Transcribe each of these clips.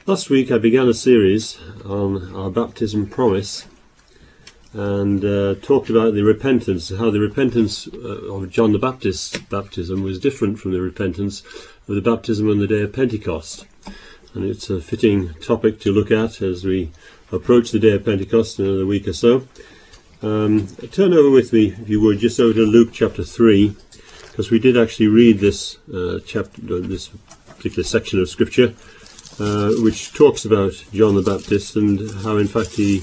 Last week I began a series on our baptism promise and talked about the repentance, how the repentance of John the Baptist's baptism was different from the repentance of the baptism on the day of Pentecost. And it's a fitting topic to look at as we approach the day of Pentecost in another week or so. Turn over with me, if you would, just over to Luke chapter 3, because we did actually read this this particular section of Scripture, which talks about John the Baptist and how in fact he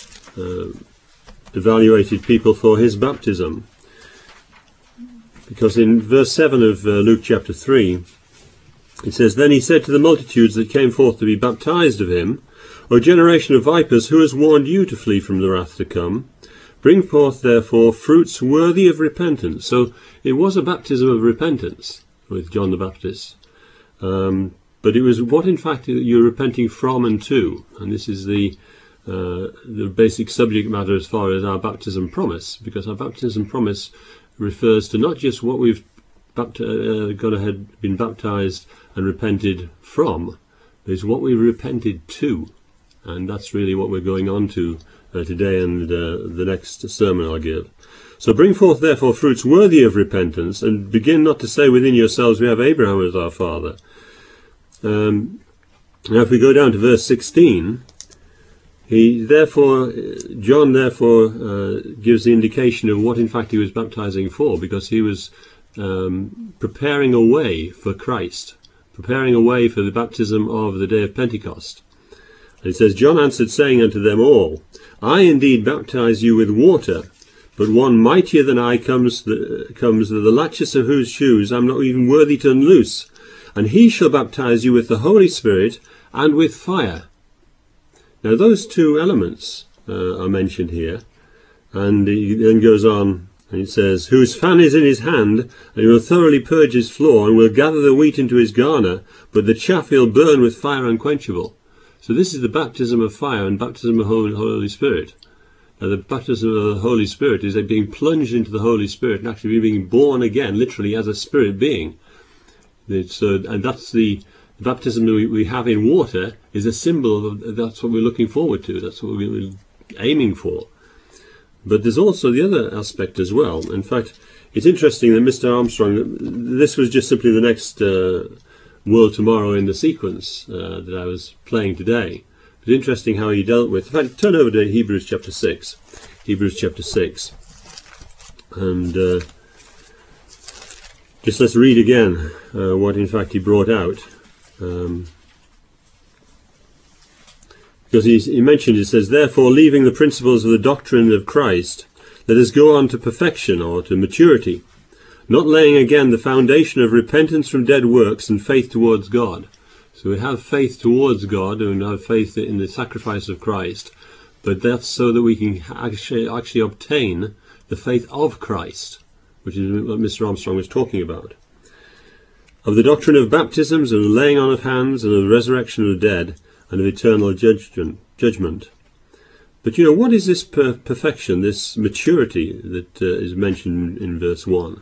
evaluated people for his baptism. Because in verse 7 of Luke chapter 3 it says, "Then he said to the multitudes that came forth to be baptized of him, O generation of vipers, who has warned you to flee from the wrath to come? Bring forth therefore fruits worthy of repentance." So it was a baptism of repentance with John the Baptist. But it was what in fact you're repenting from and to. And this is the basic subject matter as far as our baptism promise, because our baptism promise refers to not just what we've been baptized and repented from, but it's what we've repented to. And that's really what we're going on to today and the next sermon I'll give. "So bring forth therefore fruits worthy of repentance, and begin not to say within yourselves, we have Abraham as our father." Now if we go down to verse 16, John therefore gives the indication of what in fact he was baptizing for, because he was preparing a way for Christ, preparing a way for the baptism of the day of Pentecost. And it says, "John answered, saying unto them all, I indeed baptize you with water, but one mightier than I comes, the latches of whose shoes I am not even worthy to unloose. And he shall baptize you with the Holy Spirit and with fire." Now those two elements are mentioned here. And he then goes on and it says, "Whose fan is in his hand, and he will thoroughly purge his floor, and will gather the wheat into his garner, but the chaff he'll burn with fire unquenchable." So this is the baptism of fire and baptism of the Holy Spirit. Now the baptism of the Holy Spirit is like being plunged into the Holy Spirit and actually being born again, literally as a spirit being. And that's the baptism that we have in water is a symbol of that's what we're looking forward to. That's what we're aiming for. But there's also the other aspect as well. In fact, it's interesting that Mr. Armstrong, this was just simply the next World Tomorrow in the sequence that I was playing today. But interesting how he dealt with. In fact, turn over to Hebrews chapter 6. Hebrews chapter 6. And just let's read again what in fact he brought out. Because he mentioned, it says, "Therefore, leaving the principles of the doctrine of Christ, let us go on to perfection," or to maturity, "not laying again the foundation of repentance from dead works and faith towards God." So we have faith towards God and have faith in the sacrifice of Christ, but that's so that we can actually obtain the faith of Christ, which is what Mr. Armstrong was talking about. "Of the doctrine of baptisms, and the laying on of hands, and of the resurrection of the dead, and of eternal judgment." But what is this perfection, this maturity that is mentioned in verse 1?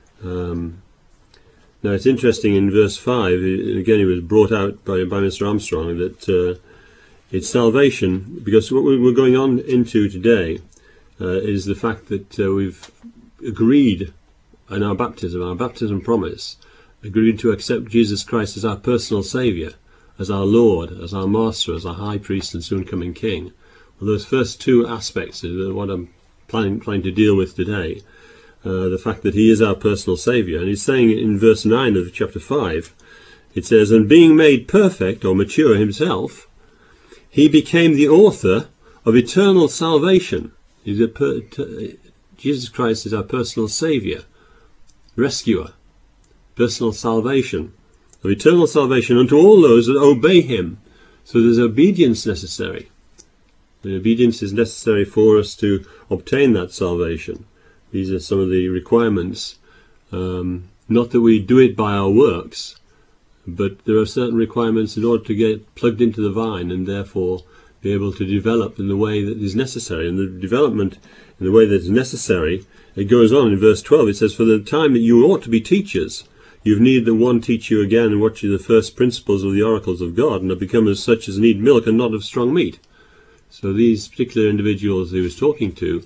Now it's interesting in verse 5, again it was brought out by Mr. Armstrong, that it's salvation, because what we're going on into today is the fact that we've agreed in our baptism promise, agreed to accept Jesus Christ as our personal Saviour, as our Lord, as our Master, as our High Priest and soon-coming King. Well, those first two aspects are what I'm planning to deal with today. The fact that he is our personal Saviour. And he's saying in verse 9 of chapter 5, it says, "And being made perfect," or mature himself, "he became the author of eternal salvation." Jesus Christ is our personal Saviour, rescuer, personal salvation, of eternal salvation unto all those that obey him. So there's obedience necessary. The obedience is necessary for us to obtain that salvation. These are some of the requirements. Not that we do it by our works, but there are certain requirements in order to get plugged into the vine and therefore be able to develop in the way that is necessary. And the development in the way that is necessary, it goes on in verse 12. It says, "For the time that you ought to be teachers, You've need that one teach you again what you the first principles of the oracles of God, and have become as such as need milk and not of strong meat. So these particular individuals he was talking to,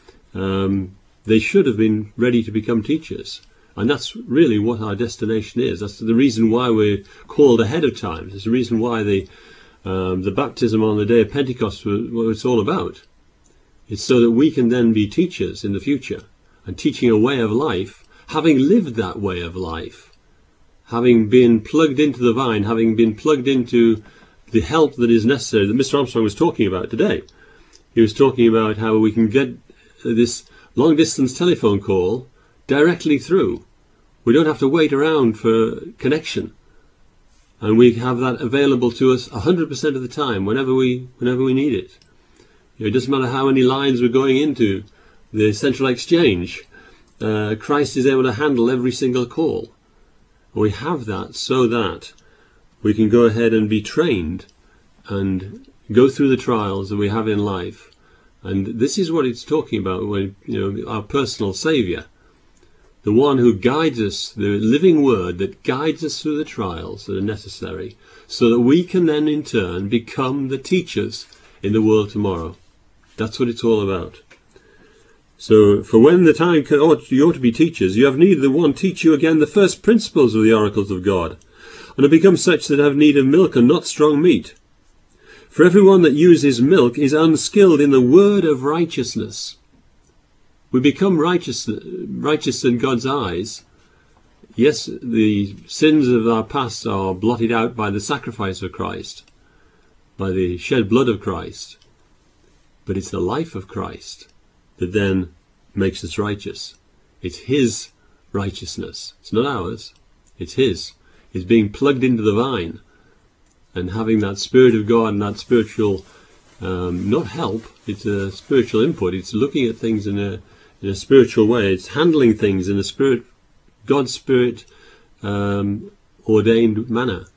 they should have been ready to become teachers. And that's really what our destination is. That's the reason why we're called ahead of time. It's the reason why the baptism on the day of Pentecost was what it's all about. It's so that we can then be teachers in the future, and teaching a way of life, having lived that way of life, having been plugged into the vine, having been plugged into the help that is necessary that Mr. Armstrong was talking about today. He was talking about how we can get this long-distance telephone call directly through. We don't have to wait around for connection, and we have that available to us 100% of the time, whenever we need it. It doesn't matter how many lines we're going into the central exchange. Christ is able to handle every single call. We have that so that we can go ahead and be trained and go through the trials that we have in life. And this is what it's talking about when, our personal Saviour, the one who guides us, the living word that guides us through the trials that are necessary, so that we can then in turn become the teachers in the world tomorrow. That's what it's all about. So, for when the time comes, you ought to be teachers, you have need that one teach you again the first principles of the oracles of God, and have become such that have need of milk and not strong meat. For everyone that uses milk is unskilled in the word of righteousness. We become righteous in God's eyes. Yes, the sins of our past are blotted out by the sacrifice of Christ, by the shed blood of Christ. But it's the life of Christ that then makes us righteous. It's his righteousness. It's not ours. It's his. It's being plugged into the vine and having that Spirit of God and that spiritual, not help, it's a spiritual input. It's looking at things in a spiritual way. It's handling things in a spirit, God's Spirit ordained manner.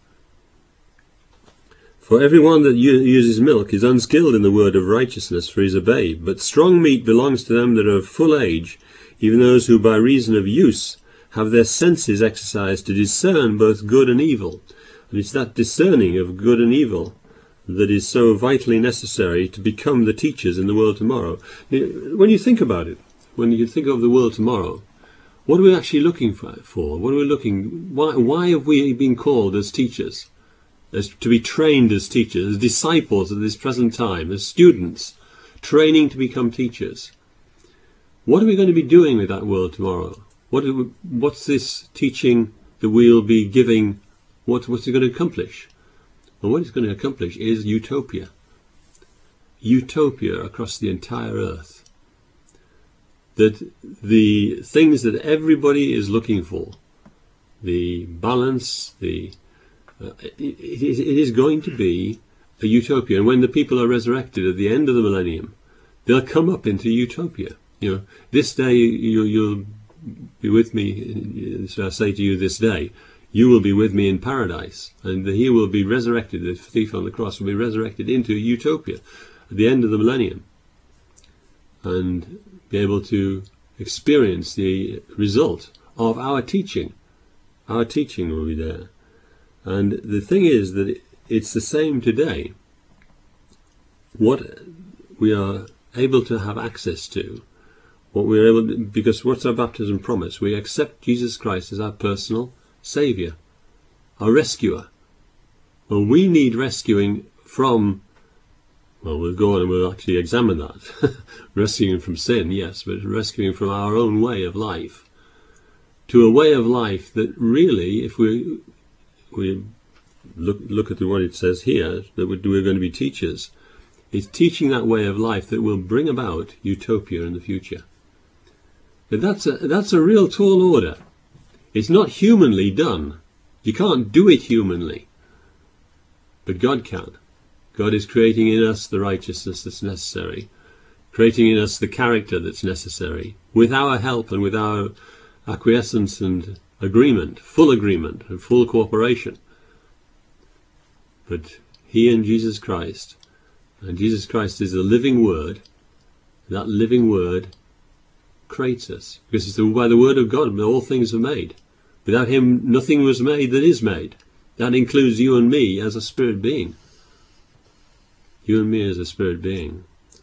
For everyone that uses milk is unskilled in the word of righteousness, for he is a babe. But strong meat belongs to them that are of full age, even those who by reason of use have their senses exercised to discern both good and evil. And it's that discerning of good and evil that is so vitally necessary to become the teachers in the world tomorrow. When you think about it, when you think of the world tomorrow, what are we actually looking for? What are we looking? Why have we been called as teachers? As to be trained as teachers, as disciples at this present time, as students, training to become teachers. What are we going to be doing with that world tomorrow? What's this teaching that we'll be giving? What's it going to accomplish? And what it's going to accomplish is utopia. Utopia across the entire earth. That the things that everybody is looking for, the balance, it is going to be a utopia. And when the people are resurrected at the end of the millennium, they'll come up into utopia. This day you'll be with me, so I say to you this day, you will be with me in paradise. And he will be resurrected, the thief on the cross will be resurrected into utopia at the end of the millennium. And be able to experience the result of our teaching. Our teaching will be there. And the thing is that it's the same today. What we are able to have access to, because what's our baptism promise? We accept Jesus Christ as our personal Saviour, our rescuer. Well, we need rescuing from, we'll go on and we'll actually examine that. Rescuing from sin, yes, but rescuing from our own way of life. To a way of life that really, if we look at what it says here, that we're going to be teachers. It's teaching that way of life that will bring about utopia in the future. But that's a real tall order. It's not humanly done. You can't do it humanly. But God can. God is creating in us the righteousness that's necessary, creating in us the character that's necessary, with our help and with our acquiescence and agreement, and full cooperation. But he and Jesus Christ is the living word. That living word creates us, because it's by the word of God that all things are made. Without him, nothing was made that is made. That includes you and me as a spirit being. You and me as a spirit being.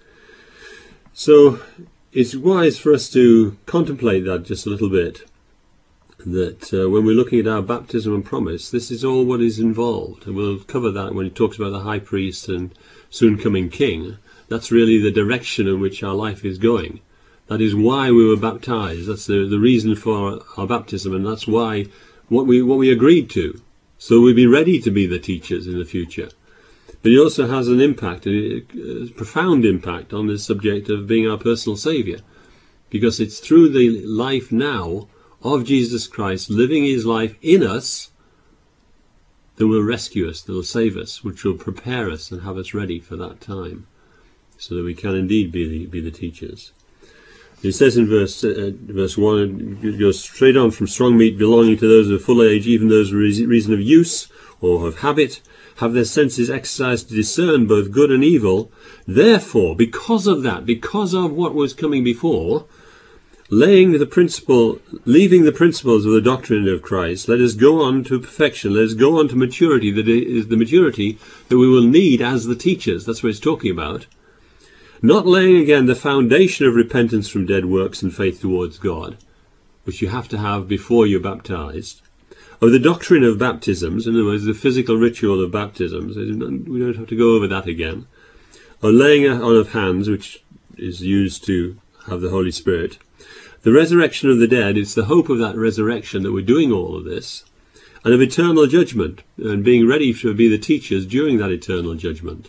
So it's wise for us to contemplate that just a little bit. That when we're looking at our baptism and promise, this is all what is involved. And we'll cover that when he talks about the high priest and soon coming king. That's really the direction in which our life is going. That is why we were baptized. That's the reason for our baptism, and that's why what we agreed to. So we'll be ready to be the teachers in the future. But it also has an impact, a profound impact on the subject of being our personal saviour. Because it's through the life now of Jesus Christ, living his life in us, that will rescue us, that will save us, which will prepare us and have us ready for that time, so that we can indeed be the teachers. It says in verse 1, it goes straight on from strong meat belonging to those of full age, even those of reason of use or of habit, have their senses exercised to discern both good and evil. Therefore, because of that, because of what was coming before, leaving the principles of the doctrine of Christ, let us go on to perfection, let us go on to maturity, that is the maturity that we will need as the teachers. That's what it's talking about. Not laying again the foundation of repentance from dead works and faith towards God, which you have to have before you're baptized, of the doctrine of baptisms, in other words, the physical ritual of baptisms. We don't have to go over that again. Or laying on of hands, which is used to have the Holy Spirit. The resurrection of the dead, it's the hope of that resurrection that we're doing all of this, and of eternal judgment, and being ready to be the teachers during that eternal judgment.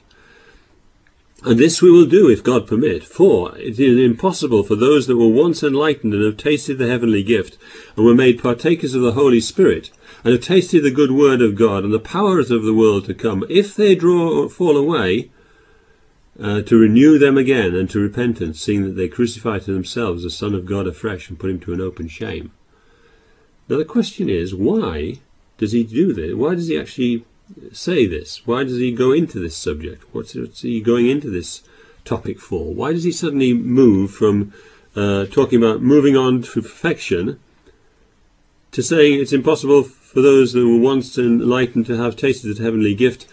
And this we will do if God permit, for it is impossible for those that were once enlightened and have tasted the heavenly gift, and were made partakers of the Holy Spirit, and have tasted the good word of God and the powers of the world to come, if they fall away, to renew them again and to repentance, seeing that they crucify to themselves the Son of God afresh and put him to an open shame. Now the question is, why does he do this? Why does he actually say this? Why does he go into this subject? What's he going into this topic for? Why does he suddenly move from talking about moving on to perfection to saying it's impossible for those that were once enlightened to have tasted the heavenly gift,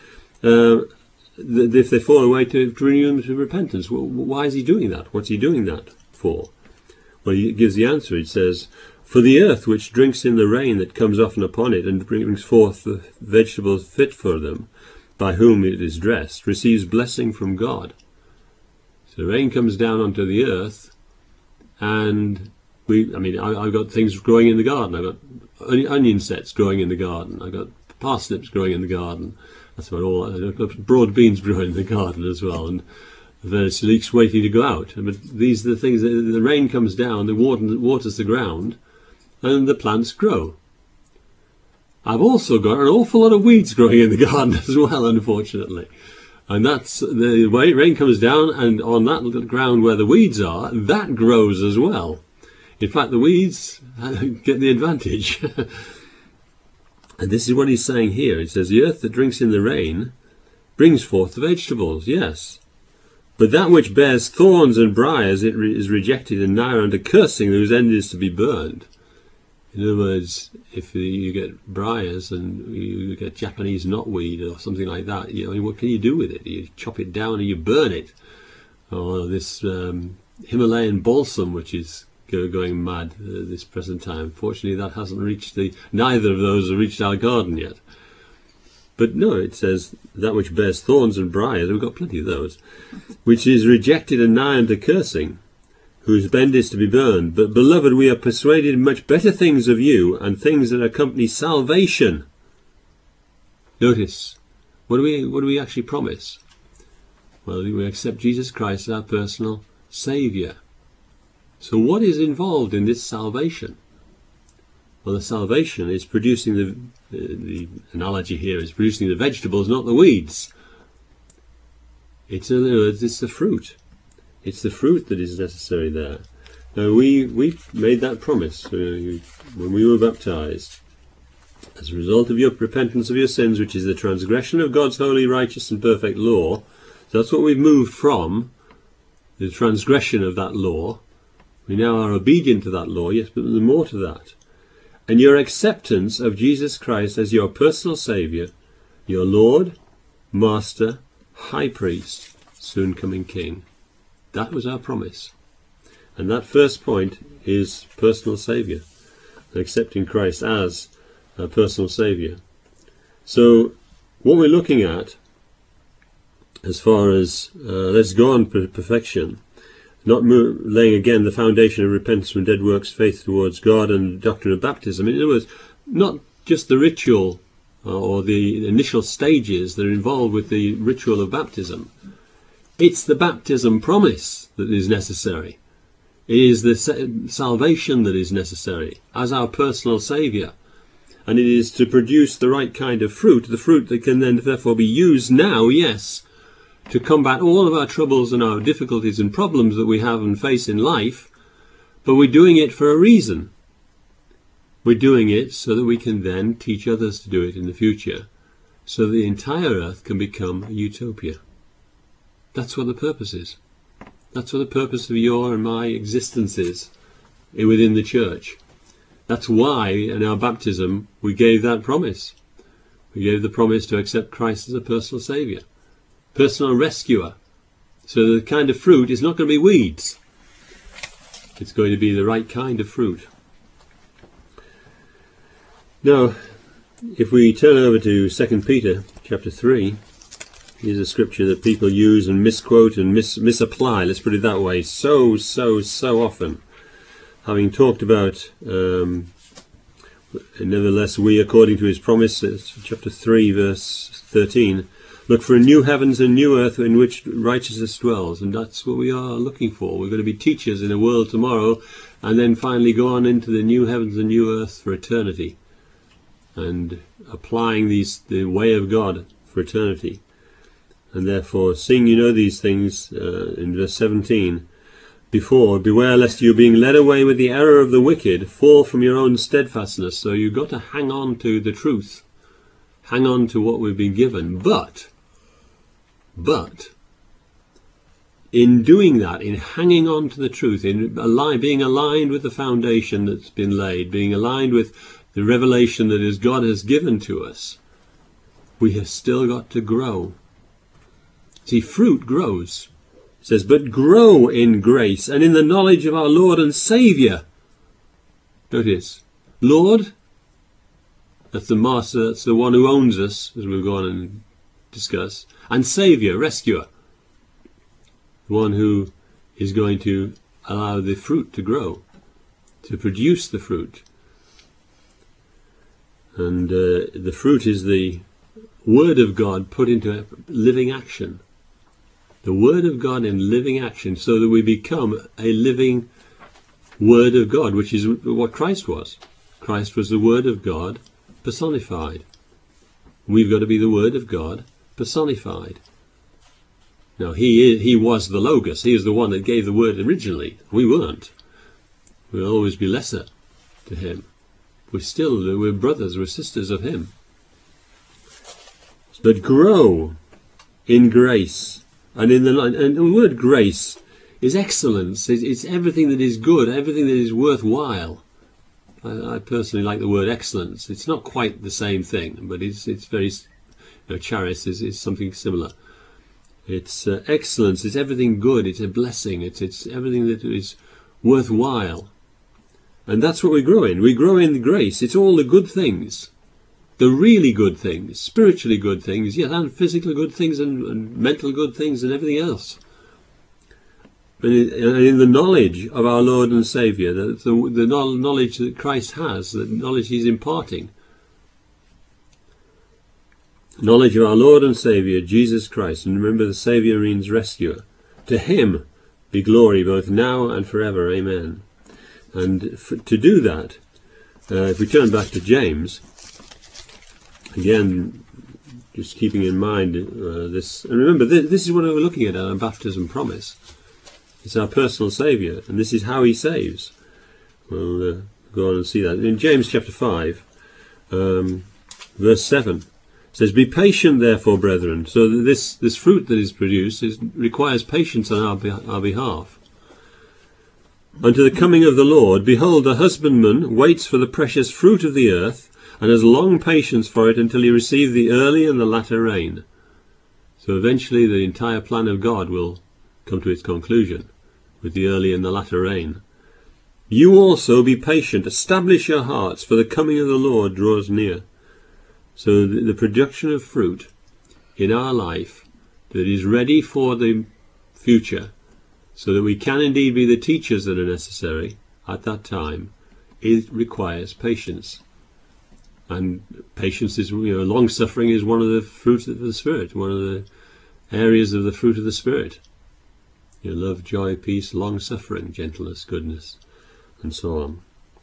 if they fall away, to renew them to repentance? Well, why is he doing that? What's he doing that for? Well, he gives the answer. He says, for the earth which drinks in the rain that comes often upon it, and brings forth the vegetables fit for them, by whom it is dressed, receives blessing from God. So the rain comes down onto the earth, and I've got things growing in the garden. I've got onion sets growing in the garden. I've got parsnips growing in the garden. That's about all. I've got broad beans growing in the garden as well, and various leeks waiting to go out. But these are the things. The rain comes down, the waters the ground, and the plants grow. I've also got an awful lot of weeds growing in the garden as well, unfortunately. And that's the way rain comes down, and on that little ground where the weeds are, that grows as well. In fact, the weeds get the advantage. And this is what he's saying here. He says, the earth that drinks in the rain brings forth the vegetables, yes. But that which bears thorns and briars is rejected and nigh unto cursing, whose end is to be burned. In other words, if you get briars and you get Japanese knotweed or something like that, what can you do with it? You chop it down and you burn it. Or this Himalayan balsam, which is going mad this present time. Fortunately, that hasn't reached neither of those have reached our garden yet. But no, it says that which bears thorns and briars, we've got plenty of those, which is rejected and nigh unto cursing, whose end is to be burned. But beloved, we are persuaded much better things of you, and things that accompany salvation. Notice, what do we actually promise? Well, we accept Jesus Christ as our personal Saviour. So what is involved in this salvation? Well, the salvation is producing the analogy here is producing the vegetables, not the weeds. It's, in other words, it's the fruit. It's the fruit that is necessary there. Now, we made that promise when we were baptized. As a result of your repentance of your sins, which is the transgression of God's holy, righteous and perfect law. So that's what we've moved from, the transgression of that law. We now are obedient to that law, yes, but there's more to that. and your acceptance of Jesus Christ as your personal Saviour, your Lord, Master, High Priest, soon coming King. That was our promise. And that first point is personal Saviour, accepting Christ as a personal Saviour. So what we're looking at, as far as let's go on perfection, not laying again the foundation of repentance from dead works, faith towards God, and doctrine of baptism. In other words, not just the ritual or the initial stages that are involved with the ritual of baptism. It's the baptism promise that is necessary. It is the salvation that is necessary as our personal Saviour. And it is to produce the right kind of fruit, the fruit that can then therefore be used now, yes, to combat all of our troubles and our difficulties and problems that we have and face in life. But we're doing it for a reason. We're doing it so that we can then teach others to do it in the future, so that the entire earth can become a utopia. That's what the purpose is. That's what the purpose of your and my existence is within the church. That's why in our baptism we gave that promise. We gave the promise to accept Christ as a personal Saviour, personal rescuer. So the kind of fruit is not going to be weeds. It's going to be the right kind of fruit. Now, if we turn over to 2 Peter chapter 3, here's a scripture that people use and misquote and misapply, let's put it that way, so often. Having talked about, nevertheless, we, according to his promise, chapter 3, verse 13, look for a new heavens and new earth in which righteousness dwells. And that's what we are looking for. We're going to be teachers in a world tomorrow, and then finally go on into the new heavens and new earth for eternity, and applying the way of God for eternity. And therefore, seeing you know these things, in verse 17, before, beware lest you, being led away with the error of the wicked, fall from your own steadfastness. So you've got to hang on to the truth. Hang on to what we've been given. But, in doing that, in hanging on to the truth, in being aligned with the foundation that's been laid, being aligned with the revelation that is God has given to us, we have still got to grow. See, fruit grows. It says, but grow in grace and in the knowledge of our Lord and Saviour. Notice, Lord, that's the Master, that's the one who owns us, as we'll go on and discuss, and Saviour, rescuer, the one who is going to allow the fruit to grow, to produce the fruit. And the fruit is the Word of God put into living action. The Word of God in living action, so that we become a living Word of God, which is what Christ was. Christ was the Word of God personified. We've got to be the Word of God personified. Now, he was the Logos. He is the one that gave the Word originally. We weren't. We'll always be lesser to him. We're brothers, we're sisters of him. But grow in grace. And the word grace is excellence. It's everything that is good, everything that is worthwhile. I personally like the word excellence. It's not quite the same thing, but it's very, charis is something similar. It's excellence. It's everything good. It's a blessing. It's everything that is worthwhile. And that's what we grow in. We grow in grace. It's all the good things. The really good things, spiritually good things, yes, and physically good things, and mental good things, and everything else. But in the knowledge of our Lord and Saviour, the knowledge that Christ has, the knowledge he's imparting. Knowledge of our Lord and Saviour, Jesus Christ. And remember, the Saviour means rescuer. To him be glory both now and forever. Amen. And to do that, if we turn back to James, again, just keeping in mind this, and remember, this is what we're looking at, our baptism promise. It's our personal Saviour, and this is how he saves. We'll go on and see that. In James chapter 5, verse 7, it says, be patient, therefore, brethren. So this fruit that is produced requires patience on our behalf. unto the coming of the Lord, behold, the husbandman waits for the precious fruit of the earth, and has long patience for it until he receive the early and the latter rain. So eventually the entire plan of God will come to its conclusion with the early and the latter rain. You also be patient, establish your hearts, for the coming of the Lord draws near. So the production of fruit in our life that is ready for the future, so that we can indeed be the teachers that are necessary at that time, it requires patience. And patience is, long-suffering is one of the fruits of the Spirit, one of the areas of the fruit of the Spirit. Love, joy, peace, long-suffering, gentleness, goodness, and so on.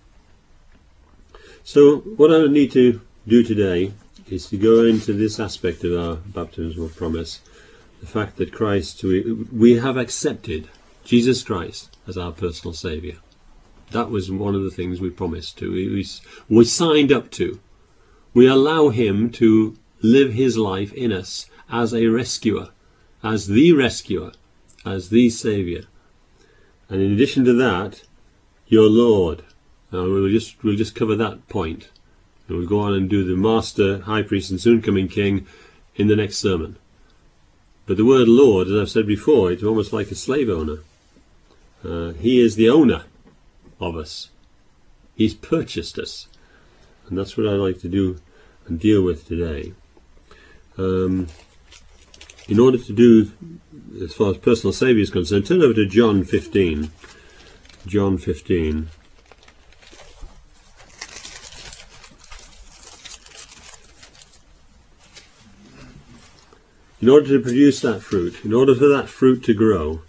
So what I need to do today is to go into this aspect of our baptismal promise, the fact that Christ, we have accepted Jesus Christ as our personal Saviour. That was one of the things we promised to. We signed up to. We allow him to live his life in us as a rescuer, as the Saviour. And in addition to that, your Lord. Now we'll just cover that point. And we'll go on and do the Master, High Priest and Soon Coming King in the next sermon. But the word Lord, as I've said before, it's almost like a slave owner. He is the owner of us. He's purchased us. And that's what I'd like to do and deal with today. In order to do, as far as personal saviour is concerned, turn over to John 15. John 15. In order to produce that fruit, in order for that fruit to grow,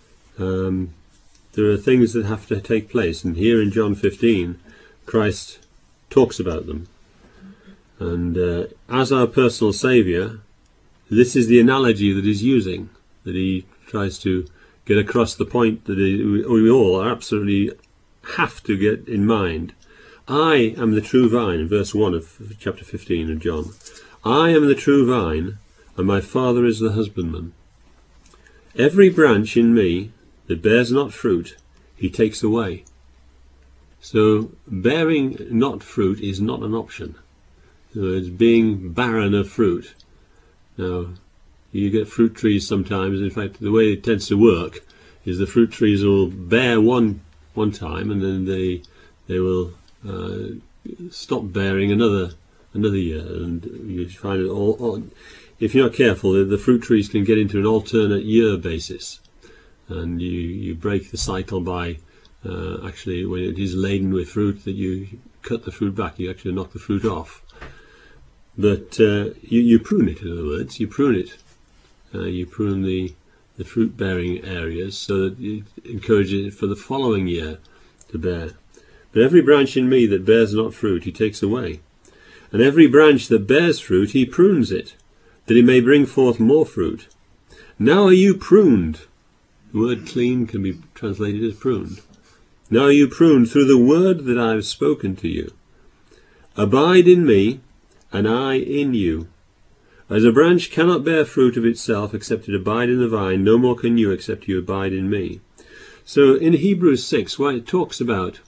there are things that have to take place. And here in John 15, Christ talks about them. And as our personal saviour, this is the analogy that he's using, that he tries to get across the point that we all absolutely have to get in mind. I am the true vine, in verse 1 of chapter 15 of John. I am the true vine, and my Father is the husbandman. Every branch in me that bears not fruit, he takes away. So bearing not fruit is not an option. It's being barren of fruit. Now, you get fruit trees sometimes. In fact, the way it tends to work is the fruit trees will bear one time, and then they will stop bearing another year, and you find it all. If you're not careful, the fruit trees can get into an alternate year basis, and you break the cycle by actually, when it is laden with fruit, that you cut the fruit back. You actually knock the fruit off. But you prune it, in other words. You prune it. You prune the fruit-bearing areas so that it encourages it for the following year to bear. But every branch in me that bears not fruit, he takes away. And every branch that bears fruit, he prunes it, that it may bring forth more fruit. Now are you pruned. The word clean can be translated as pruned. Now are you pruned through the word that I have spoken to you. Abide in me, and I in you. As a branch cannot bear fruit of itself except it abide in the vine, no more can you except you abide in me. So in Hebrews 6, where it talks about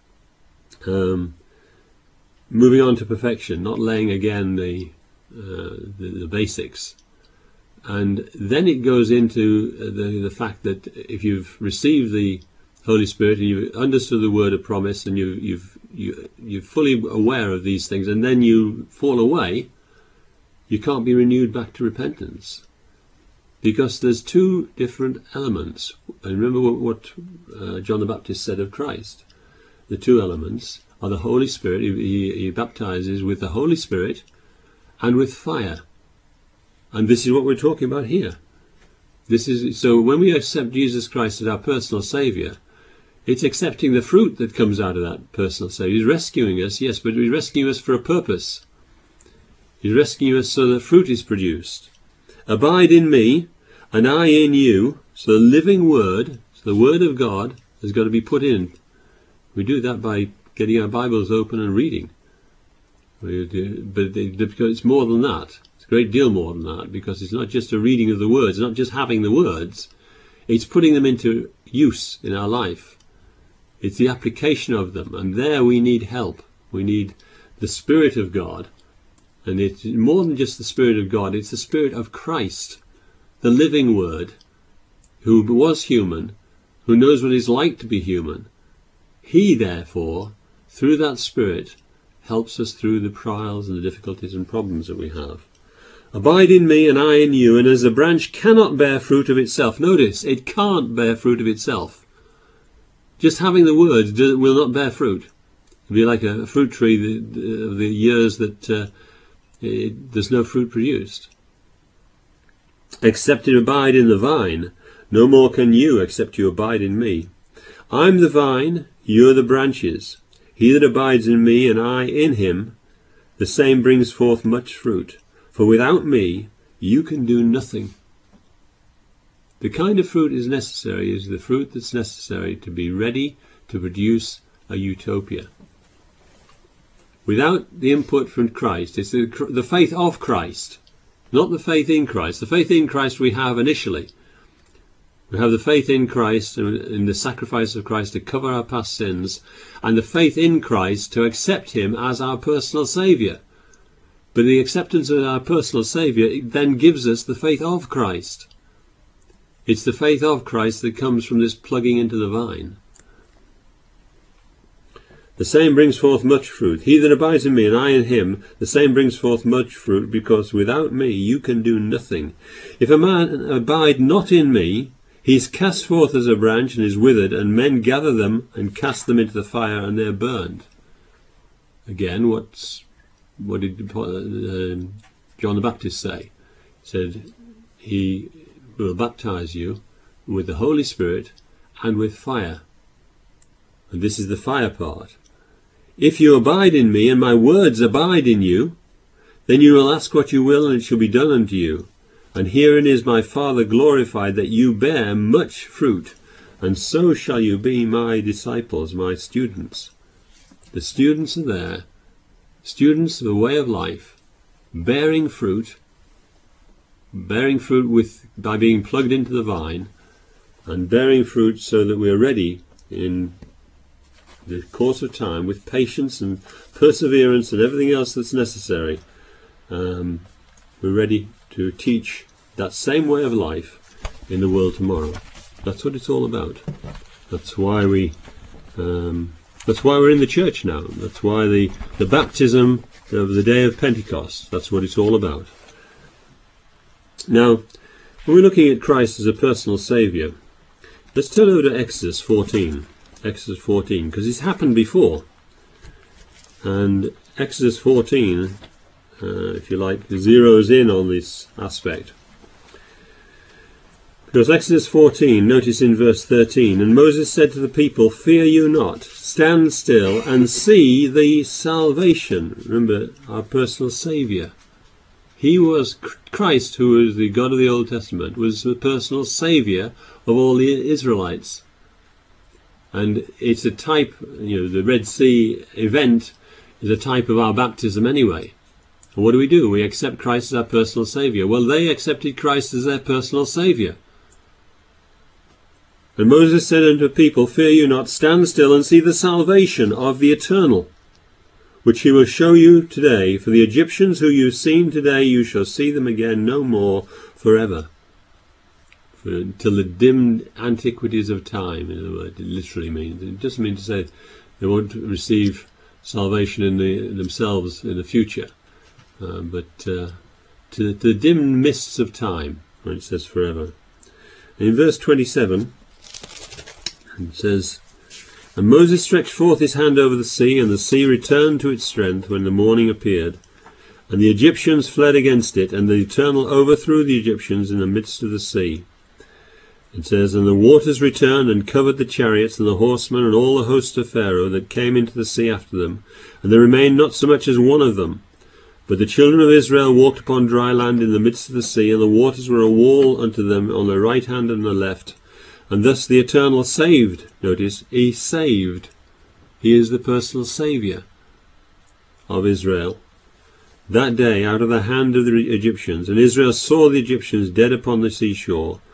moving on to perfection, not laying again the basics, and then it goes into the fact that if you've received the Holy Spirit and you've understood the word of promise, and you're fully aware of these things, and then you fall away, you can't be renewed back to repentance, because there's two different elements. And remember what John the Baptist said of Christ. The two elements are the Holy Spirit. He baptizes with the Holy Spirit and with fire. And this is what we're talking about here. So when we accept Jesus Christ as our personal Saviour, it's accepting the fruit that comes out of that personal Saviour. He's rescuing us, yes, but he's rescuing us for a purpose. He's rescuing us so that fruit is produced. Abide in me, and I in you. So the living word, so the word of God, has got to be put in. We do that by getting our Bibles open and reading. But it's more than that. It's a great deal more than that, because it's not just a reading of the words, not just having the words. It's putting them into use in our life. It's the application of them, and there we need help. We need the Spirit of God, and it's more than just the Spirit of God, it's the Spirit of Christ, the living Word, who was human, who knows what it's like to be human. He, therefore, through that Spirit, helps us through the trials and the difficulties and problems that we have. Abide in me and I in you, and as a branch cannot bear fruit of itself. Notice, it can't bear fruit of itself. Just having the word will not bear fruit. It'll be like a fruit tree of the years that there's no fruit produced. Except you abide in the vine, no more can you except you abide in me. I'm the vine, you're the branches. He that abides in me and I in him, the same brings forth much fruit. For without me, you can do nothing. The kind of fruit is necessary is the fruit that's necessary to be ready to produce a utopia. Without the input from Christ, it's the faith of Christ, not the faith in Christ. The faith in Christ we have initially. We have the faith in Christ and in the sacrifice of Christ to cover our past sins, and the faith in Christ to accept him as our personal Saviour. But the acceptance of our personal Saviour then gives us the faith of Christ. It's the faith of Christ that comes from this plugging into the vine. The same brings forth much fruit. He that abides in me and I in him, the same brings forth much fruit, because without me you can do nothing. If a man abide not in me, he is cast forth as a branch and is withered, and men gather them and cast them into the fire, and they are burned. Again, what did John the Baptist say? He said, he will baptize you with the Holy Spirit and with fire. And this is the fire part. If you abide in me, and my words abide in you, then you will ask what you will, and it shall be done unto you. And herein is my Father glorified, that you bear much fruit, and so shall you be my disciples, my students. The students are there, students of a way of life, bearing fruit by being plugged into the vine, and bearing fruit so that we are ready in the course of time, with patience and perseverance and everything else that's necessary. We're ready to teach that same way of life in the world tomorrow. That's what it's all about. That's why we're in the church now. That's why the baptism of the day of Pentecost, that's what it's all about. Now, when we're looking at Christ as a personal Saviour, let's turn over to Exodus 14. Exodus 14, because it's happened before. And Exodus 14, if you like, zeroes in on this aspect. Because Exodus 14, notice in verse 13, and Moses said to the people, fear you not, stand still and see the salvation. Remember, our personal Saviour. He was Christ, who was the God of the Old Testament, was the personal Saviour of all the Israelites. And it's a type, the Red Sea event is a type of our baptism anyway. And what do? We accept Christ as our personal Saviour. Well, they accepted Christ as their personal Saviour. And Moses said unto the people, fear you not, stand still and see the salvation of the Eternal, which he will show you today. For the Egyptians who you've seen today, you shall see them again no more forever. Till the dim antiquities of time, in other words, it literally means. It doesn't mean to say they won't receive salvation in themselves in the future, but to the dim mists of time, when it says forever. And in verse 27, it says, and Moses stretched forth his hand over the sea, and the sea returned to its strength when the morning appeared. And the Egyptians fled against it, and the Eternal overthrew the Egyptians in the midst of the sea. It says, and the waters returned and covered the chariots and the horsemen and all the host of Pharaoh that came into the sea after them, and there remained not so much as one of them. But the children of Israel walked upon dry land in the midst of the sea, and the waters were a wall unto them on the right hand and the left. And thus the Eternal saved. Notice, he saved. He is the personal Saviour of Israel. That day out of the hand of the Egyptians, and Israel saw the Egyptians dead upon the seashore.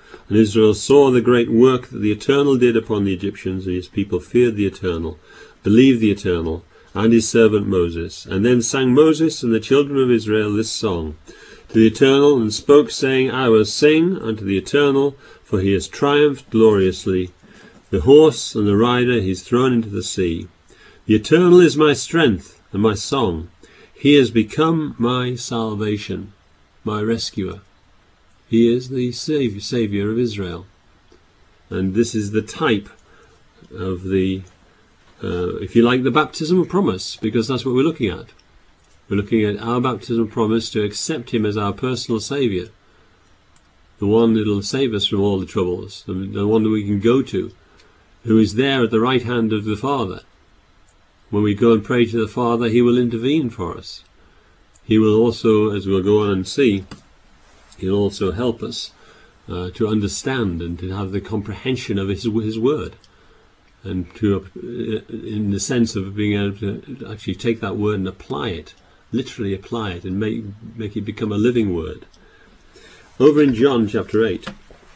And Israel saw the great work that the Eternal did upon the Egyptians, and his people feared the Eternal, believed the Eternal, and his servant Moses. And then sang Moses and the children of Israel this song to the Eternal, and spoke, saying, I will sing unto the Eternal, for he has triumphed gloriously. The horse and the rider he is thrown into the sea. The Eternal is my strength and my song. He has become my salvation, my rescuer. He is the Saviour of Israel. And this is the type of the, if you like, the baptismal promise, because that's what we're looking at. We're looking at our baptismal promise to accept him as our personal Saviour, the one that will save us from all the troubles, the one that we can go to, who is there at the right hand of the Father. When we go and pray to the Father, he will intervene for us. He will also, as we'll go on and see, he'll also help us to understand and to have the comprehension of his word, and to, in the sense of being able to actually take that word and apply it, literally apply it, and make it become a living word. Over in John chapter 8,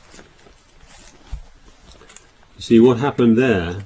you see what happened there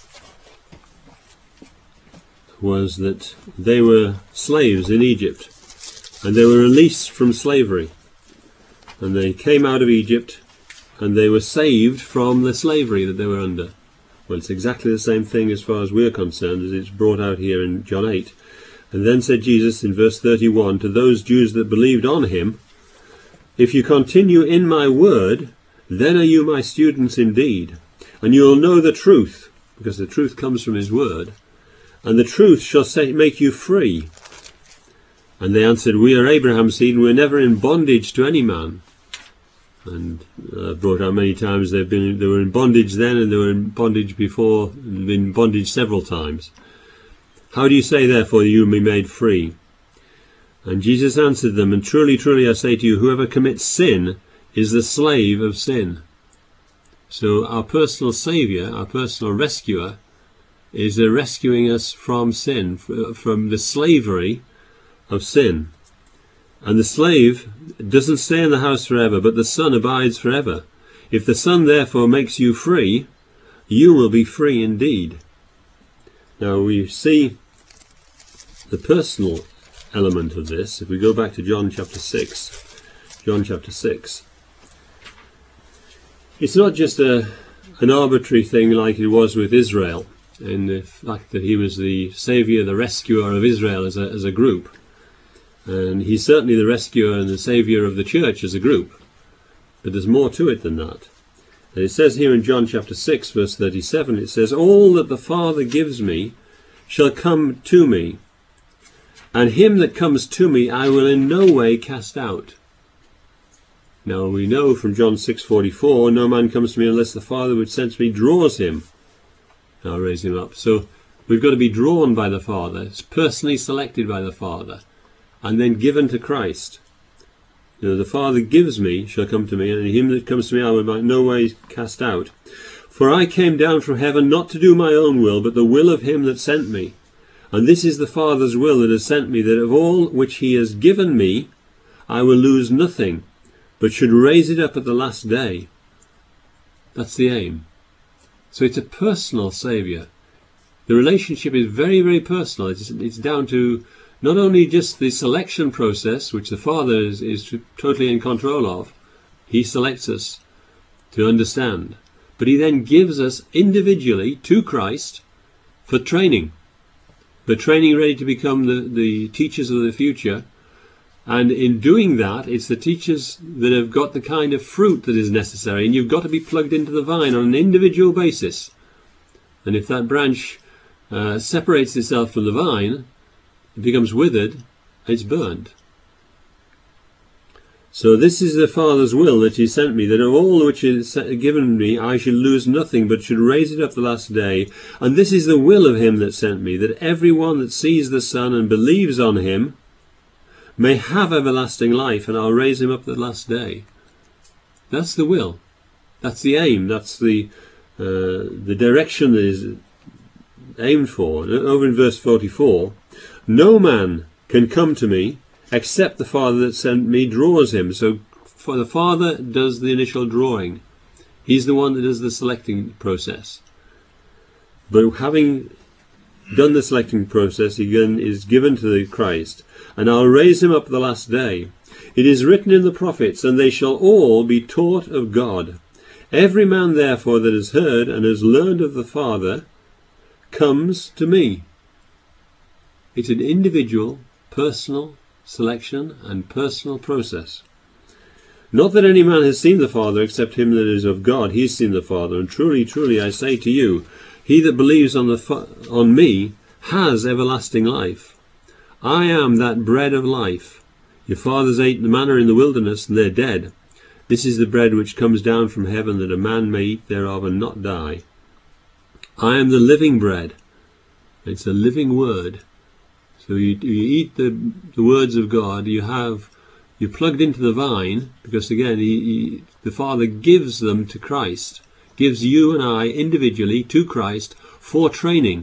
was that they were slaves in Egypt, and they were released from slavery, and they came out of Egypt, and they were saved from the slavery that they were under. Well, it's exactly the same thing as far as we're concerned as it's brought out here in John 8. And then said Jesus in verse 31 to those Jews that believed on him, if you continue in my word, then are you my students indeed, and you will know the truth, because the truth comes from his word, and the truth shall make you free. And they answered, we are Abraham's seed, and we're never in bondage to any man. And brought out many times they were in bondage then, and they were in bondage before, and been in bondage several times. How do you say therefore you will be made free? And Jesus answered them, and truly, truly I say to you, whoever commits sin is the slave of sin. So our personal Saviour, our personal rescuer, is rescuing us from sin, from the slavery of sin. And the slave doesn't stay in the house forever, but the Son abides forever. If the Son therefore makes you free, you will be free indeed. Now we see the personal element of this. If we go back to John chapter 6, it's not just an arbitrary thing like it was with Israel, in the fact that he was the Saviour, the rescuer of Israel as a group. And he's certainly the rescuer and the saviour of the church as a group. But there's more to it than that. And it says here in John chapter 6, verse 37, it says, all that the Father gives me shall come to me, and him that comes to me I will in no way cast out. Now we know from John 6:44, no man comes to me unless the Father which sent me draws him. I'll raise him up. So we've got to be drawn by the Father. It's personally selected by the Father, and then given to Christ. The Father gives me shall come to me, and him that comes to me I will by no way cast out. For I came down from heaven not to do my own will, but the will of him that sent me. And this is the Father's will that has sent me, that of all which he has given me I will lose nothing, but should raise it up at the last day. That's the aim. So it's a personal Saviour. The relationship is very, very personal. It's down to not only just the selection process, which the Father is totally in control of. He selects us to understand. But he then gives us individually to Christ for training. For training ready to become the teachers of the future. And in doing that, it's the teachers that have got the kind of fruit that is necessary. And you've got to be plugged into the vine on an individual basis. And if that branch separates itself from the vine, it becomes withered, it's burned. So this is the Father's will that he sent me, that of all which is given me I should lose nothing, but should raise it up the last day. And this is the will of him that sent me, that every one that sees the Son and believes on him may have everlasting life, and I'll raise him up the last day. That's the will. That's the aim. That's the direction that is aimed for. Over in verse 44, no man can come to me except the Father that sent me draws him. So for the Father does the initial drawing. He's the one that does the selecting process. But having done the selecting process, he is given to the Christ, and I'll raise him up the last day. It is written in the prophets, and they shall all be taught of God. Every man therefore that has heard and has learned of the Father comes to me. It's an individual, personal selection and personal process. Not that any man has seen the Father except him that is of God. He has seen the Father. And truly, truly, I say to you, he that believes on me has everlasting life. I am that bread of life. Your fathers ate the manna in the wilderness, and they're dead. This is the bread which comes down from heaven, that a man may eat thereof and not die. I am the living bread. It's a living word. So you eat the words of God. You're plugged into the vine, because again, the Father gives them to Christ, gives you and I individually to Christ for training.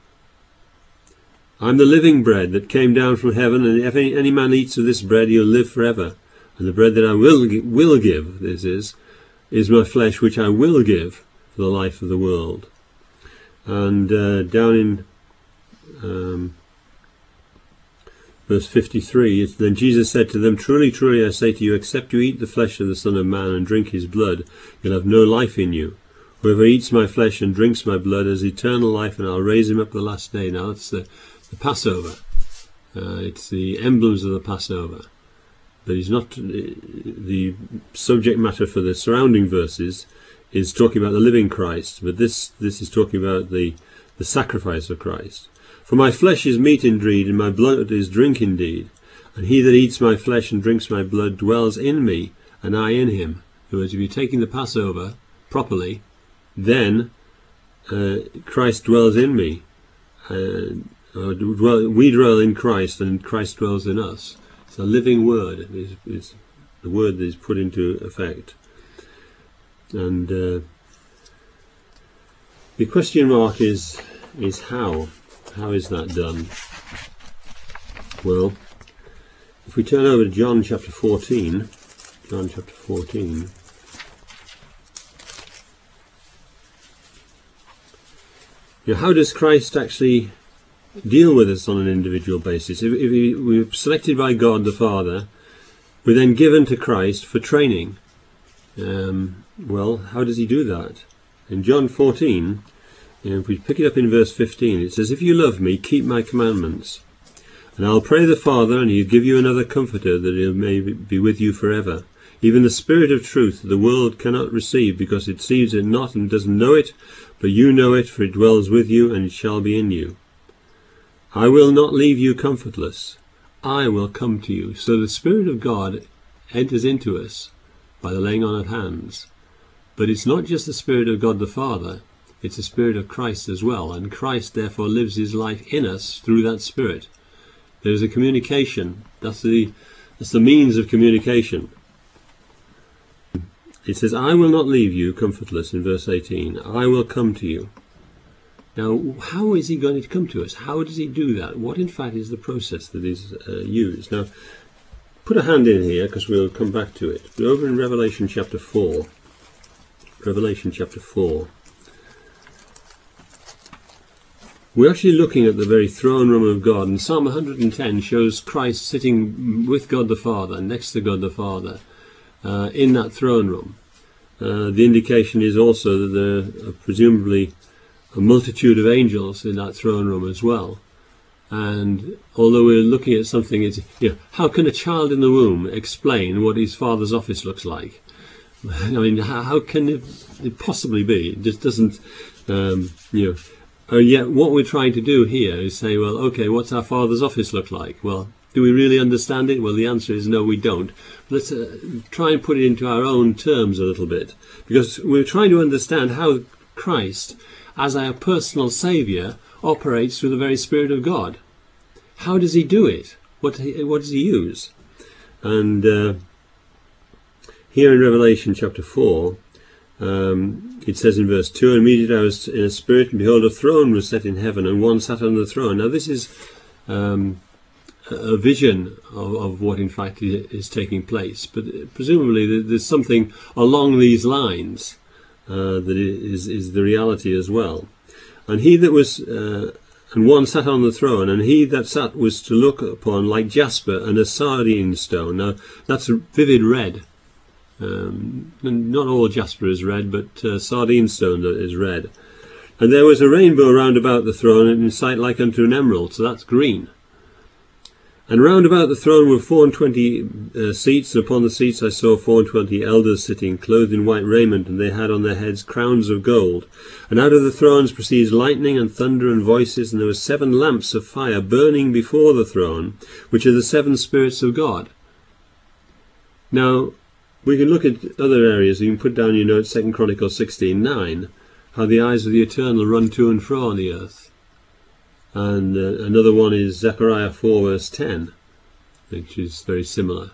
I'm the living bread that came down from heaven, and if any man eats of this bread, he'll live forever. And the bread that I will give, this is my flesh, which I will give for the life of the world. And down in verse 53, then Jesus said to them, Truly, truly, I say to you, except you eat the flesh of the Son of Man and drink his blood, you'll have no life in you. Whoever eats my flesh and drinks my blood has eternal life, and I'll raise him up the last day. Now that's the Passover. It's the emblems of the Passover. But it's not the subject matter for the surrounding verses is talking about the living Christ, but this is talking about the sacrifice of Christ. For my flesh is meat indeed, and my blood is drink indeed. And he that eats my flesh and drinks my blood dwells in me, and I in him. In other words, if you're taking the Passover properly, then Christ dwells in me. We dwell in Christ, and Christ dwells in us. It's a living word. Is the word that is put into effect. And the question mark is how? How is that done? Well, if we turn over to John chapter 14, how does Christ actually deal with us on an individual basis? If we're selected by God the Father, we're then given to Christ for training. Well, how does he do that? In John 14, if we pick it up in verse 15, it says, If you love me, keep my commandments. And I'll pray the Father, and he'll give you another comforter, that he may be with you forever. Even the Spirit of truth the world cannot receive, because it sees it not and doesn't know it, but you know it, for it dwells with you, and it shall be in you. I will not leave you comfortless. I will come to you. So the Spirit of God enters into us by the laying on of hands. But it's not just the Spirit of God the Father, it's the Spirit of Christ as well, and Christ therefore lives his life in us through that Spirit. There's a communication. That's the means of communication. It says, I will not leave you comfortless in verse 18. I will come to you. Now, how is he going to come to us? How does he do that? What, in fact, is the process that is used? Now, put a hand in here, because we'll come back to it. We're over in Revelation chapter 4. Revelation chapter 4. We're actually looking at the very throne room of God, and Psalm 110 shows Christ sitting with God the Father, next to God the Father, in that throne room. The indication is also that there are presumably a multitude of angels in that throne room as well. And although we're looking at something, how can a child in the womb explain what his father's office looks like? I mean, how can it possibly be? It just doesn't, And yet what we're trying to do here is say, well, okay, what's our Father's office look like? Well, do we really understand it? Well, the answer is no, we don't. Let's try and put it into our own terms a little bit, because we're trying to understand how Christ, as our personal Saviour, operates through the very Spirit of God. How does he do it? What does he use? And here in Revelation chapter 4, it says in verse 2, immediately I was in a spirit, and behold, a throne was set in heaven, and one sat on the throne. Now this is a vision of what in fact is taking place, but presumably there's something along these lines that is the reality as well. And he that was, and one sat on the throne, and he that sat was to look upon like jasper and a sardine stone. Now that's a vivid red. And not all jasper is red, but sardine stone is red. And there was a rainbow round about the throne, and in sight like unto an emerald, so that's green. And round about the throne were 24 seats, and upon the seats I saw 24 elders sitting, clothed in white raiment, and they had on their heads crowns of gold. And out of the thrones proceeds lightning and thunder and voices, and there were 7 lamps of fire burning before the throne, which are the 7 spirits of God. Now, we can look at other areas. You can put down your notes 2 Chronicles 16:9, how the eyes of the Eternal run to and fro on the earth. And another one is Zechariah 4 verse 10, which is very similar.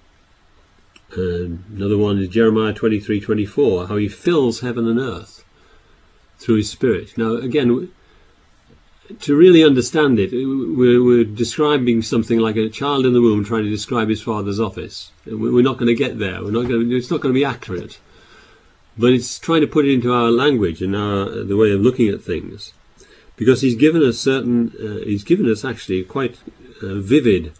And another one is Jeremiah 23:24, how he fills heaven and earth through his Spirit. Now again, to really understand it, we're describing something like a child in the womb trying to describe his father's office. We're not going to get there. It's not going to be accurate. But it's trying to put it into our language and the way of looking at things. Because he's given us actually quite vivid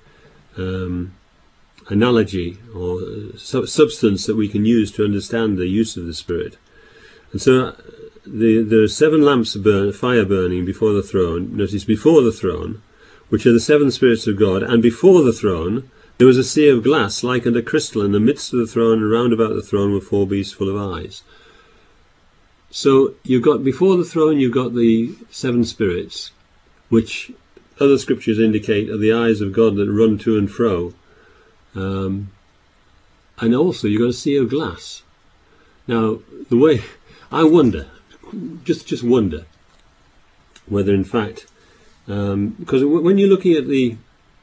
analogy or substance that we can use to understand the use of the Spirit. And so there are 7 lamps of fire burning before the throne. Notice, before the throne, which are the 7 spirits of God, and before the throne there was a sea of glass like unto crystal in the midst of the throne, and round about the throne were 4 beasts full of eyes. So you've got before the throne, you've got the 7 spirits, which other scriptures indicate are the eyes of God that run to and fro. And also you've got a sea of glass. Now, the way I wonder, just wonder, whether in fact, because when you're looking at the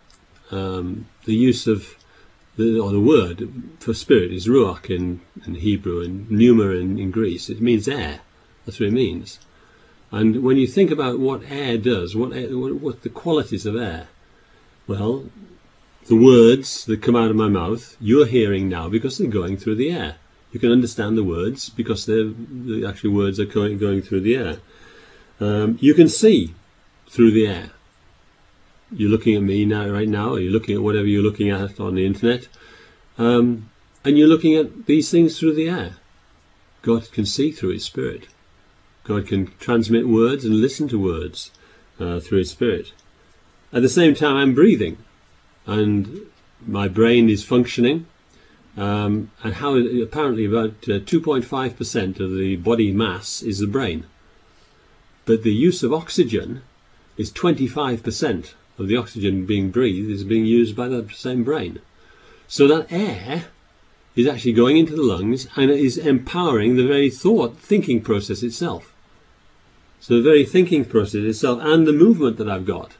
use of the word for spirit is ruach in Hebrew and pneuma in Greece. It means air. That's what it means. And when you think about what air does, what the qualities of air, well, the words that come out of my mouth, you're hearing now because they're going through the air. You can understand the words because the actual words are going through the air. You can see through the air. You're looking at me now, right now, or you're looking at whatever you're looking at on the internet, and you're looking at these things through the air. God can see through his Spirit. God can transmit words and listen to words through his Spirit. At the same time, I'm breathing, and my brain is functioning, and how apparently about 2.5% of the body mass is the brain. But the use of oxygen is 25%. Of the oxygen being breathed is being used by the same brain. So that air is actually going into the lungs and it is empowering the very thinking process itself. So the very thinking process itself and the movement that I've got.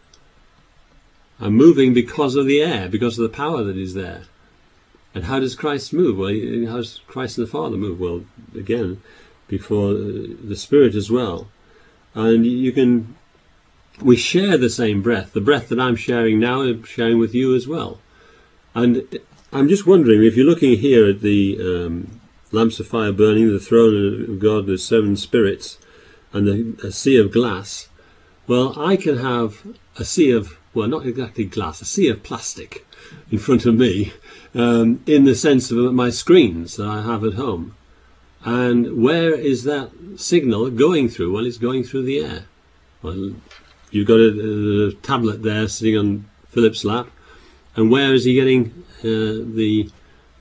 I'm moving because of the air, because of the power that is there. And how does Christ move? Well, how does Christ and the Father move? Well, again, before the Spirit as well. And we share the same breath. The breath that I'm sharing now, I'm sharing with you as well. And I'm just wondering, if you're looking here at the lamps of fire burning, the throne of God, the 7 spirits, and a sea of glass, well, I can have a sea of, well, not exactly glass, a sea of plastic in front of me, in the sense of my screens that I have at home. And where is that signal going through? Well, it's going through the air. Well, you've got a tablet there sitting on Philip's lap, and where is he getting it's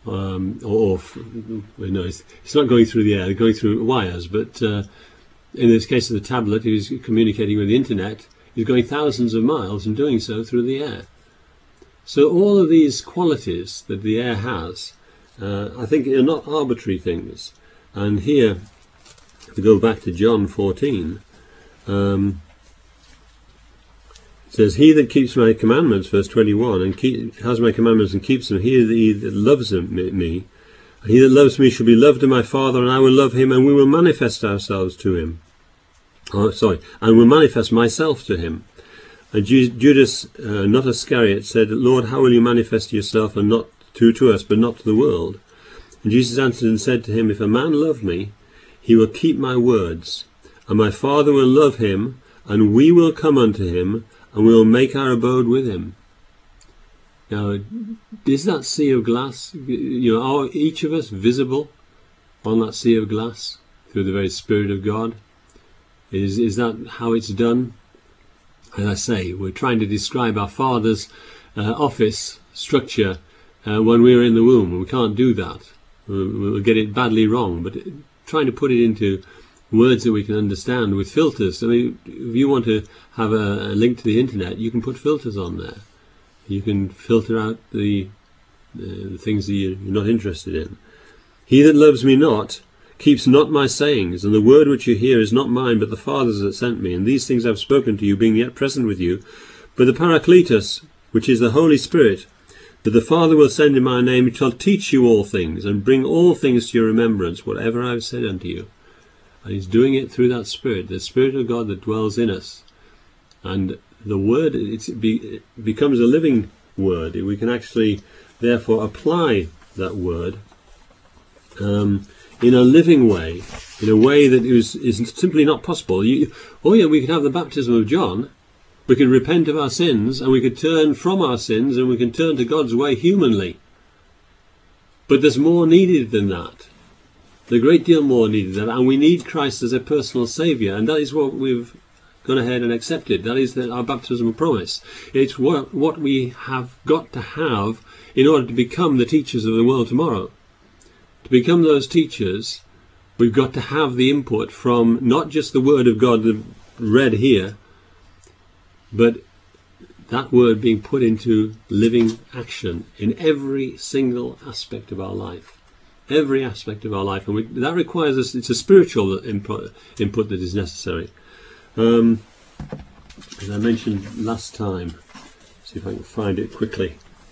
not going through the air, it's going through wires, but in this case of the tablet, he's communicating with the internet, he's going thousands of miles and doing so through the air. So all of these qualities that the air has, I think are not arbitrary things. And here, to go back to John 14, it says, he that keeps my commandments, verse 21, and has my commandments and keeps them, he that loves me, and he that loves me shall be loved of my Father, and I will love him, and we will manifest ourselves to him. And will manifest myself to him. And Judas, not Iscariot, said, Lord, how will you manifest yourself, and not to us, but not to the world? And Jesus answered and said to him, if a man love me, he will keep my words, and my Father will love him, and we will come unto him, and we will make our abode with him. Now, is that sea of glass, are each of us visible on that sea of glass through the very Spirit of God? Is that how it's done? As I say, we're trying to describe our Father's office structure when we're in the womb. We can't do that. We'll get it badly wrong. But trying to put it into words that we can understand with filters. I mean, if you want to have a link to the internet, you can put filters on there. You can filter out the things that you're not interested in. He that loves me not keeps not my sayings, and the word which you hear is not mine, but the Father's that sent me. And these things I have spoken to you, being yet present with you. But the Paracletus, which is the Holy Spirit, that the Father will send in my name, shall teach you all things, and bring all things to your remembrance, whatever I have said unto you. And he's doing it through that Spirit, the Spirit of God that dwells in us. And the Word, it becomes a living Word. We can actually, therefore, apply that Word in a living way, in a way that is simply not possible. We could have the baptism of John, we could repent of our sins, and we could turn from our sins, and we can turn to God's way humanly. But there's more needed than that. There's a great deal more needed than that, and we need Christ as a personal Saviour, and that is what we've gone ahead and accepted. That is our baptismal promise. It's what we have got to have in order to become the teachers of the world tomorrow. To become those teachers, we've got to have the input from not just the Word of God read here, but that Word being put into living action in every single aspect of our life. Every aspect of our life. And that requires us, it's a spiritual input that is necessary. As I mentioned last time, see if I can find it quickly.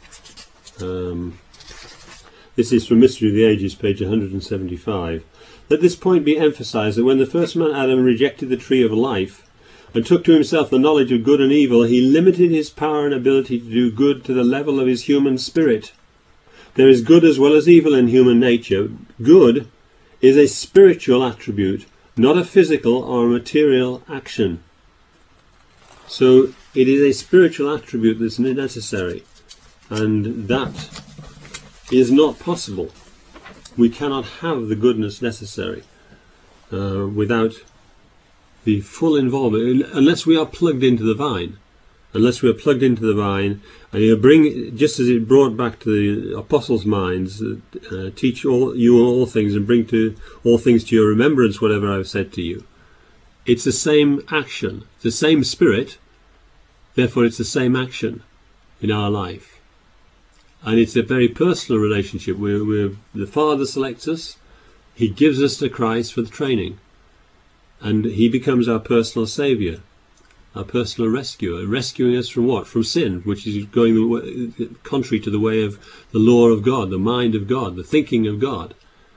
This is from Mystery of the Ages, page 175. Let this point be emphasized, that when the first man Adam rejected the tree of life and took to himself the knowledge of good and evil, he limited his power and ability to do good to the level of his human spirit. There is good as well as evil in human nature. Good is a spiritual attribute, not a physical or a material action. So it is a spiritual attribute that's necessary, and that is not possible. We cannot have the goodness necessary without the full involvement, unless we are plugged into the vine. Unless we are plugged into the vine, and he'll bring, just as it brought back to the apostles' minds, teach you all things, and bring to all things to your remembrance whatever I have said to you. It's the same action, the same Spirit, therefore it's the same action in our life. And it's a very personal relationship where the Father selects us, he gives us to Christ for the training, and he becomes our personal Saviour, our personal rescuer, rescuing us from what? From sin, which is going contrary to the way of the law of God, the mind of God, the thinking of God.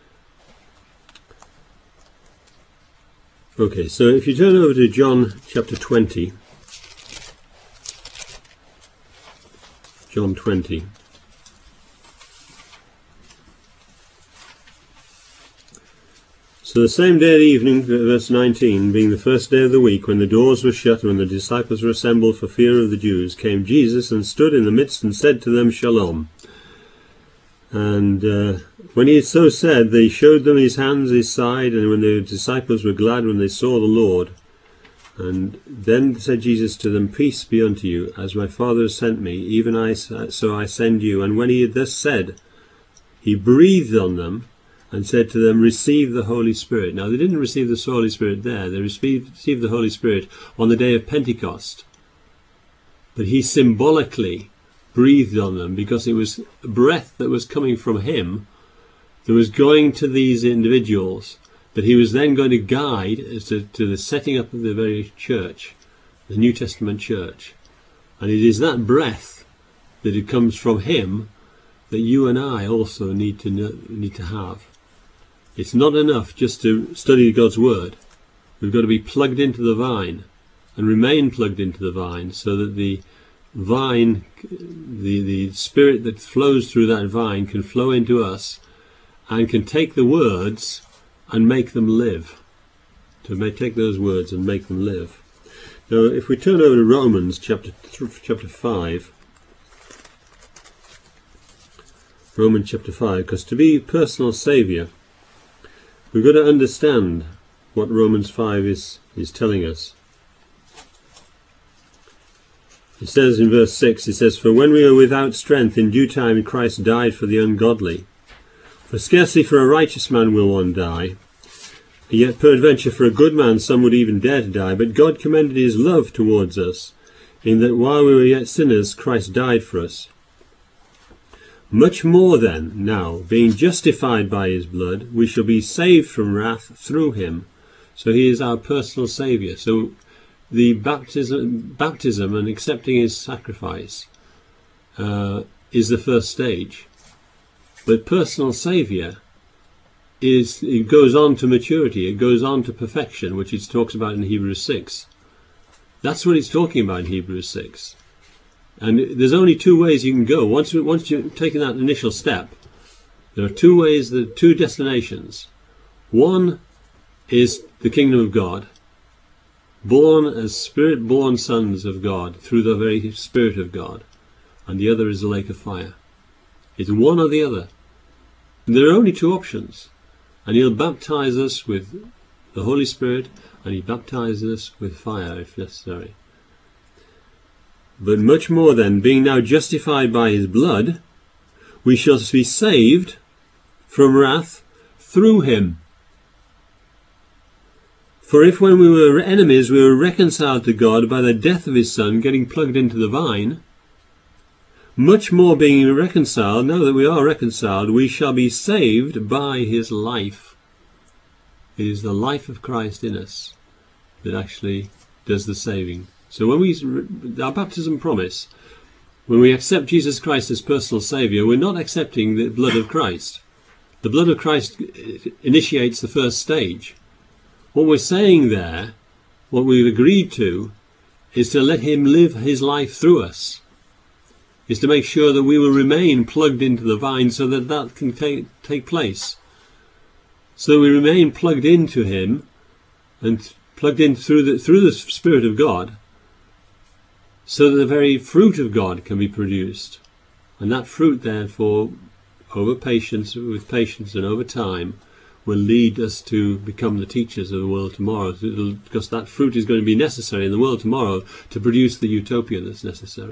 Okay, so if you turn over to John chapter 20, John 20. So the same day at evening, verse 19, being the first day of the week, when the doors were shut and when the disciples were assembled for fear of the Jews, came Jesus and stood in the midst and said to them, Shalom. And when he had so said, they showed them his hands, his side, and when the disciples were glad when they saw the Lord. And then said Jesus to them, Peace be unto you, as my Father has sent me, even so I send you. And when he had thus said, he breathed on them, and said to them, Receive the Holy Spirit. Now, they didn't receive the Holy Spirit there. They received the Holy Spirit on the day of Pentecost. But he symbolically breathed on them because it was breath that was coming from him that was going to these individuals that he was then going to guide as to the setting up of the very church, the New Testament church. And it is that breath that it comes from him that you and I also need to have. It's not enough just to study God's Word. We've got to be plugged into the vine and remain plugged into the vine, so that the vine, the spirit that flows through that vine can flow into us and can take the words and make them live. Take those words and make them live. Now, if we turn over to Romans chapter 5, Romans chapter 5, because to be personal saviour, we've got to understand what Romans 5 is telling us. It says in verse 6, it says, "For when we were without strength, in due time Christ died for the ungodly. For scarcely for a righteous man will one die, yet peradventure for a good man some would even dare to die. But God commended his love towards us, in that while we were yet sinners, Christ died for us. Much more then, now, being justified by his blood, we shall be saved from wrath through him." So he is our personal saviour. So the baptism and accepting his sacrifice is the first stage. But personal saviour it goes on to maturity, it goes on to perfection, which it talks about in Hebrews 6. That's what it's talking about in Hebrews 6. And there's only two ways you can go. Once you've taken that initial step, there are two ways, there are two destinations. One is the kingdom of God, born as spirit-born sons of God through the very Spirit of God. And the other is the lake of fire. It's one or the other. And there are only two options. And he'll baptize us with the Holy Spirit, and he baptizes us with fire if necessary. But much more then, being now justified by his blood, we shall be saved from wrath through him. For if when we were enemies we were reconciled to God by the death of his Son, getting plugged into the vine, much more being reconciled, now that we are reconciled, we shall be saved by his life. It is the life of Christ in us that actually does the saving. So when our baptism promise, when we accept Jesus Christ as personal saviour, we're not accepting the blood of Christ. The blood of Christ initiates the first stage. What we're saying there, what we've agreed to, is to let him live his life through us. Is to make sure that we will remain plugged into the vine so that that can take place. So we remain plugged into him and plugged in through the Spirit of God, so that the very fruit of God can be produced. And that fruit, therefore, with patience and over time, will lead us to become the teachers of the world tomorrow, because that fruit is going to be necessary in the world tomorrow to produce the utopia that's necessary.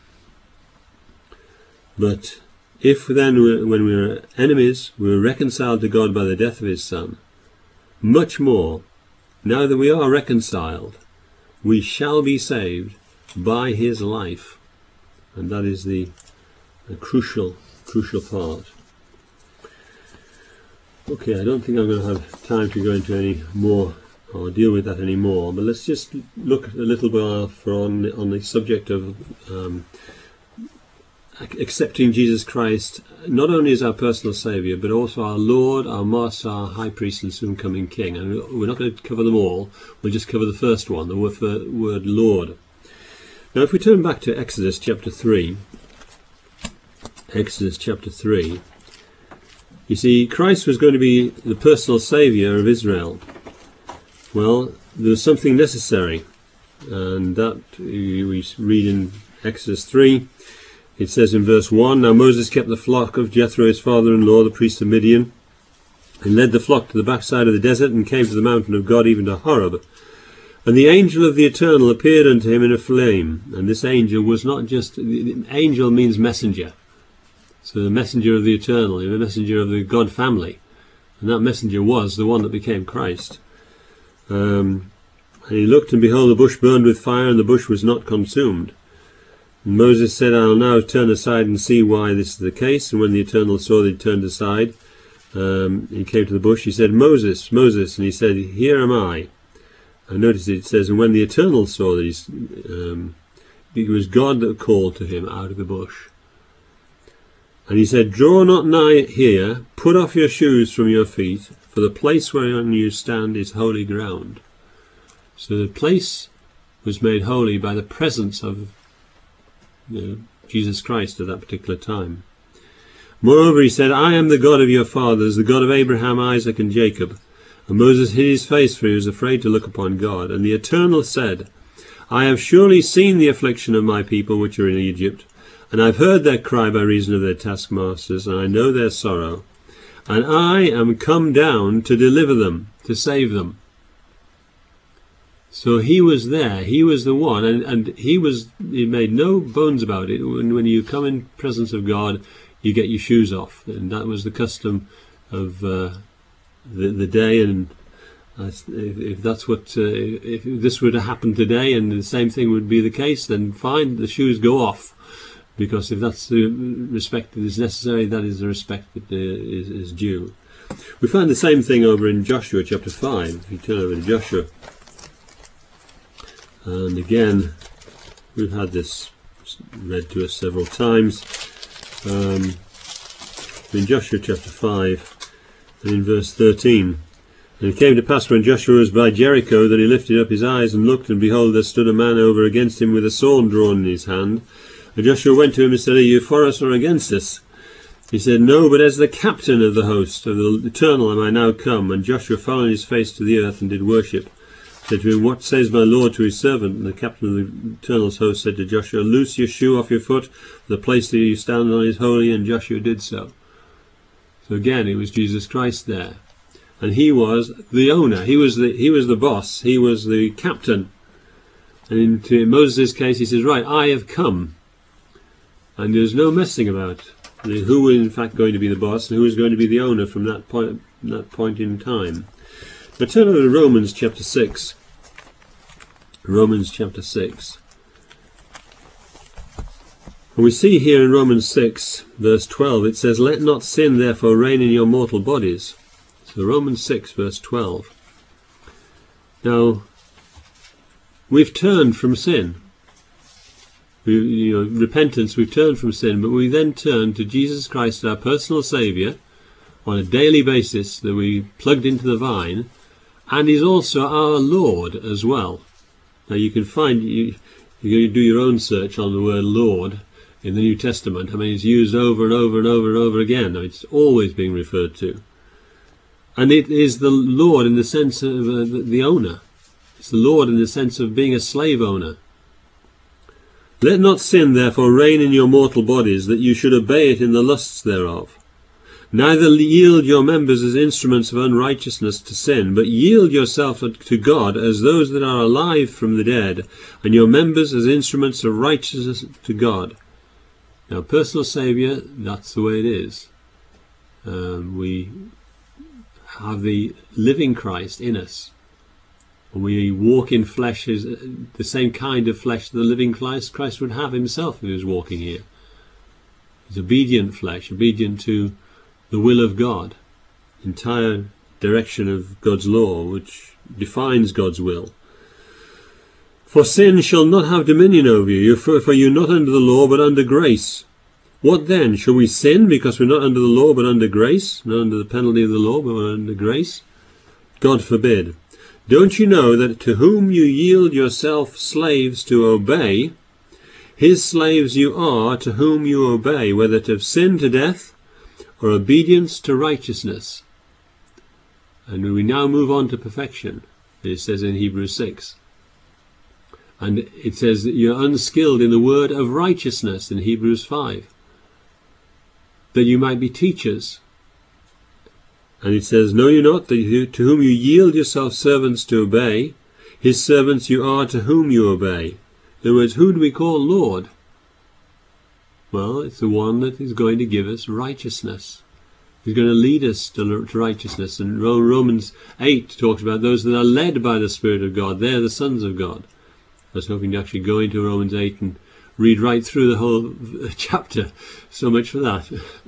But if then, when we were enemies, we were reconciled to God by the death of his Son, much more, now that we are reconciled, we shall be saved by his life. And that is the crucial part. Okay, I don't think I'm going to have time to go into any more or deal with that anymore, but let's just look a little bit on the subject of accepting Jesus Christ not only as our personal saviour, but also our Lord, our Master, our High Priest and soon coming King. And we're not going to cover them all, we'll just cover the first one, the word Lord. Now if we turn back to Exodus chapter 3, you see, Christ was going to be the personal saviour of Israel. Well, there was something necessary, and that we read in Exodus 3. It says in verse 1, "Now Moses kept the flock of Jethro his father-in-law, the priest of Midian, and led the flock to the backside of the desert, and came to the mountain of God, even to Horeb. And the angel of the Eternal appeared unto him in a flame." And this angel was not just... Angel means messenger. So the messenger of the Eternal, the messenger of the God family. And that messenger was the one that became Christ. And he looked, and behold, the bush burned with fire, and the bush was not consumed. And Moses said, "I'll now turn aside and see why this is the case." And when the Eternal saw that he turned aside, he came to the bush. He said, "Moses, Moses." And he said, "Here am I." And notice it says, and when the Eternal saw that it was God that called to him out of the bush. And he said, "Draw not nigh here, put off your shoes from your feet, for the place whereon you stand is holy ground." So the place was made holy by the presence of Jesus Christ at that particular time. Moreover, he said, I am the God of your fathers, the God of Abraham, Isaac, and Jacob. And Moses hid his face, for he was afraid to look upon God. And the Eternal said, I have surely seen the affliction of my people which are in Egypt, and I have heard their cry by reason of their taskmasters, and I know their sorrow. And I am come down to deliver them, to save them. So he was there, he was the one, and he made no bones about it. When you come in presence of God, you get your shoes off, and that was the custom of the day. And if that's what if this were to happen today, and the same thing would be the case, then fine, the shoes go off, because if that's the respect that is necessary, that is the respect that is due. We find the same thing over in Joshua chapter 5. If you turn over to Joshua, and again we've had this read to us several times. In Joshua chapter 5 and in verse 13, and it came to pass when Joshua was by Jericho that he lifted up his eyes and looked, and behold, there stood a man over against him with a sword drawn in his hand. And Joshua went to him and said, Are you for us or against us? He said, No, but as the captain of the host of the Eternal am I now come. And Joshua fell on his face to the earth and did worship. Said to him, What says my Lord to his servant? And the captain of the Eternal's host said to Joshua, Loose your shoe off your foot, for the place that you stand on is holy. And Joshua did so. So again, it was Jesus Christ there, and he was the owner. He was the boss. He was the captain. And in Moses' case, he says, "Right, I have come," and there's no messing about who was in fact going to be the boss and who was going to be the owner from that point in time. Now turn over to Romans chapter 6. Romans chapter 6. And we see here in Romans 6, verse 12, it says, Let not sin therefore reign in your mortal bodies. So Romans 6, verse 12. Now, we've turned from sin. Repentance, we've turned from sin, but we then turn to Jesus Christ, our personal Saviour, on a daily basis that we plugged into the vine, and He's also our Lord as well. Now you can find, you do your own search on the word Lord in the New Testament. I mean, it's used over and over and over and over again. It's always being referred to. And it is the Lord in the sense of the owner. It's the Lord in the sense of being a slave owner. Let not sin therefore reign in your mortal bodies, that you should obey it in the lusts thereof. Neither yield your members as instruments of unrighteousness to sin, but yield yourself to God as those that are alive from the dead, and your members as instruments of righteousness to God. Now, personal Saviour, that's the way it is. We have the living Christ in us. When we walk in flesh, is the same kind of flesh the living Christ would have himself if he was walking here. It's obedient flesh, obedient to the will of God, entire direction of God's law, which defines God's will. For sin shall not have dominion over you, for you're not under the law, but under grace. What then? Shall we sin because we're not under the law, but under grace? Not under the penalty of the law, but we're under grace? God forbid. Don't you know that to whom you yield yourself slaves to obey, his slaves you are to whom you obey, whether to sin to death or obedience to righteousness? And we now move on to perfection, it says in Hebrews 6. And it says that you're unskilled in the word of righteousness in Hebrews 5. That you might be teachers. And it says, Know you not that to whom you yield yourself servants to obey, his servants you are to whom you obey? In other words, who do we call Lord? Well, it's the one that is going to give us righteousness. He's going to lead us to righteousness. And Romans 8 talks about those that are led by the Spirit of God. They're the sons of God. I was hoping to actually go into Romans 8 and read right through the whole chapter. So much for that.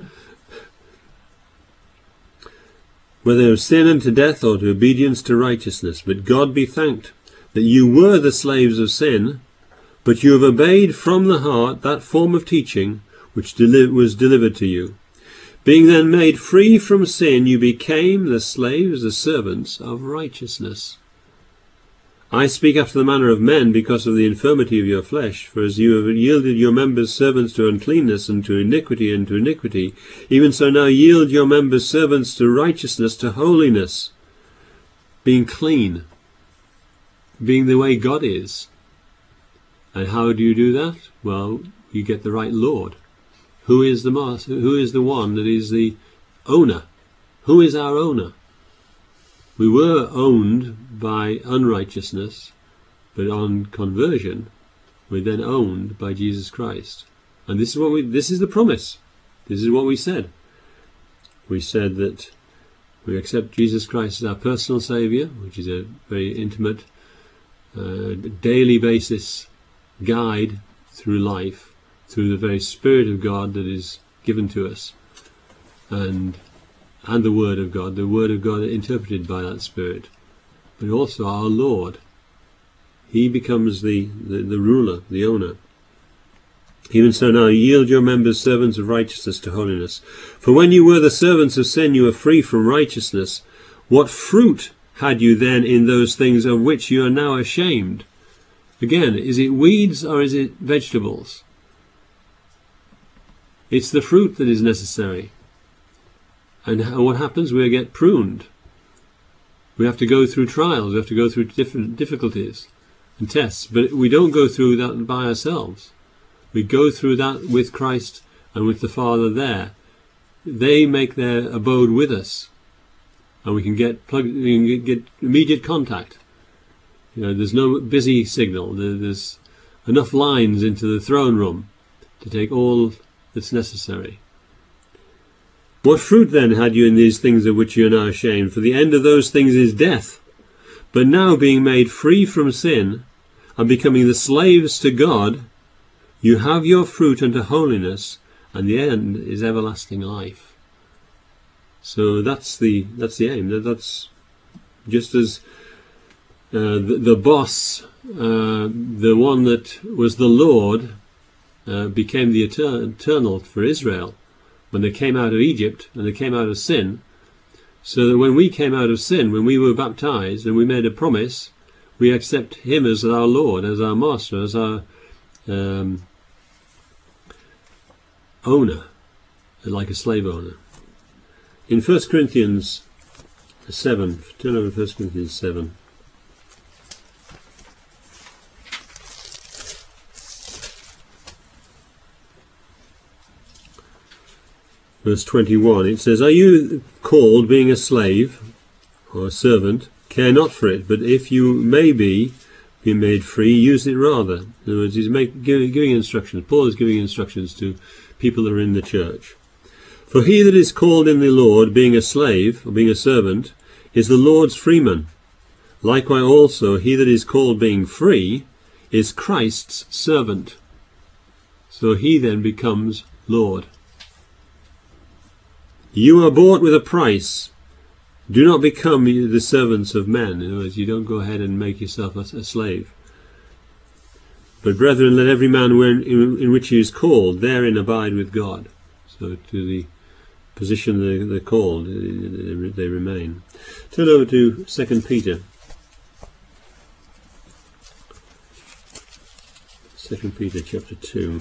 Whether of sin unto death or to obedience to righteousness. But God be thanked that you were the slaves of sin, but you have obeyed from the heart that form of teaching which was delivered to you. Being then made free from sin, you became the slaves, the servants of righteousness. I speak after the manner of men because of the infirmity of your flesh. For as you have yielded your members servants to uncleanness and to iniquity, even so now yield your members servants to righteousness, to holiness. Being clean, being the way God is. And how do you do that? Well, you get the right Lord. Who is the master? Who is the one that is the owner? Who is our owner? We were owned by unrighteousness, but on conversion, we're then owned by Jesus Christ. And this is the promise. This is what we said. We said that we accept Jesus Christ as our personal Saviour, which is a very intimate, daily basis guide through life, through the very Spirit of God that is given to us, and the Word of God interpreted by that Spirit, but also our Lord. He becomes the ruler, the owner. Even so now yield your members servants of righteousness to holiness. For when you were the servants of sin, you were free from righteousness. What fruit had you then in those things of which you are now ashamed? Again, is it weeds or is it vegetables? It's the fruit that is necessary. And what happens? We get pruned. We have to go through trials. We have to go through different difficulties and tests. But we don't go through that by ourselves. We go through that with Christ and with the Father there. They make their abode with us. And we can get immediate contact. There's no busy signal. There's enough lines into the throne room to take all that's necessary. What fruit then had you in these things of which you are now ashamed? For the end of those things is death. But now being made free from sin and becoming the slaves to God, you have your fruit unto holiness, and the end is everlasting life. So that's the aim. That's just as the boss, the one that was the Lord, became the eternal for Israel when they came out of Egypt and they came out of sin. So that when we came out of sin, when we were baptized and we made a promise, we accept him as our Lord, as our master, as our owner, like a slave owner. In 1 Corinthians 7, turn over 1 Corinthians 7. Verse 21, it says, Are you called, being a slave or a servant? Care not for it, but if you may be made free, use it rather. In other words, he's giving instructions. Paul is giving instructions to people that are in the church. For he that is called in the Lord, being a slave, or being a servant, is the Lord's freeman. Likewise also, he that is called being free, is Christ's servant. So he then becomes Lord. You are bought with a price. Do not become the servants of men. In other words, you don't go ahead and make yourself a slave. But brethren, let every man in which he is called, therein abide with God. So to the position they're called, they remain. Turn over to 2 Peter. 2 Peter chapter 2.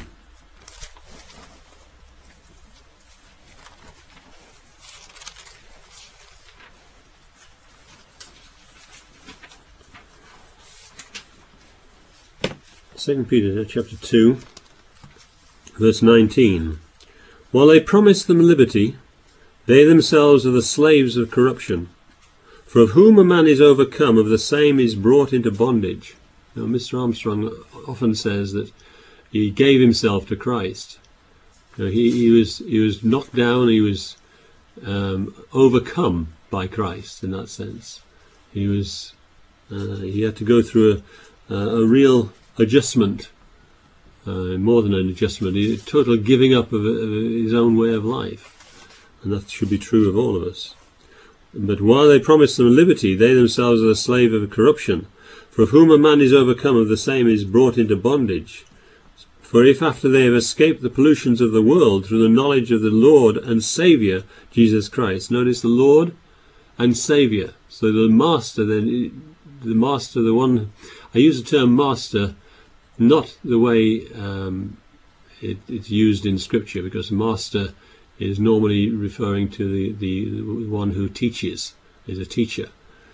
Second Peter chapter 2, verse 19. While they promise them liberty, they themselves are the slaves of corruption. For of whom a man is overcome, of the same is brought into bondage. Now, Mr. Armstrong often says that he gave himself to Christ. He was knocked down, he was overcome by Christ in that sense. He had to go through a real adjustment, more than an adjustment, a total giving up of his own way of life, and that should be true of all of us. But while they promise them liberty, they themselves are the slave of corruption. For of whom a man is overcome, of the same is brought into bondage. For if after they have escaped the pollutions of the world through the knowledge of the Lord and Saviour Jesus Christ, notice the Lord and Saviour. So the master then, the master, the one, I use the term master, not the way it's used in Scripture, because master is normally referring to the one who teaches, is a teacher.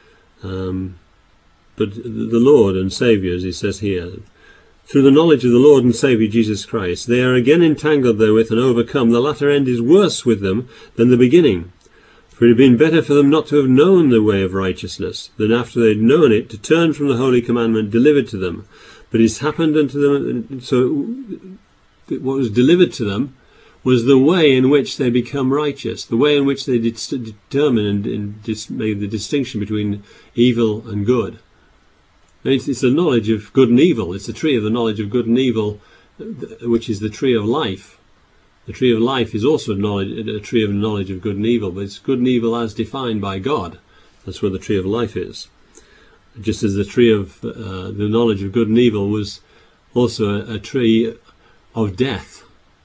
But the Lord and Saviour, as he says here, through the knowledge of the Lord and Saviour Jesus Christ, they are again entangled therewith and overcome. The latter end is worse with them than the beginning. For it had been better for them not to have known the way of righteousness, than after they had known it, to turn from the holy commandment delivered to them. But it has happened unto them, so what was delivered to them was the way in which they become righteous, the way in which they determine and made the distinction between evil and good. It's the knowledge of good and evil. It's the tree of the knowledge of good and evil, which is the tree of life. The tree of life is also a tree of knowledge of good and evil, but it's good and evil as defined by God. That's where the tree of life is. Just as the tree of the knowledge of good and evil was also a tree of death.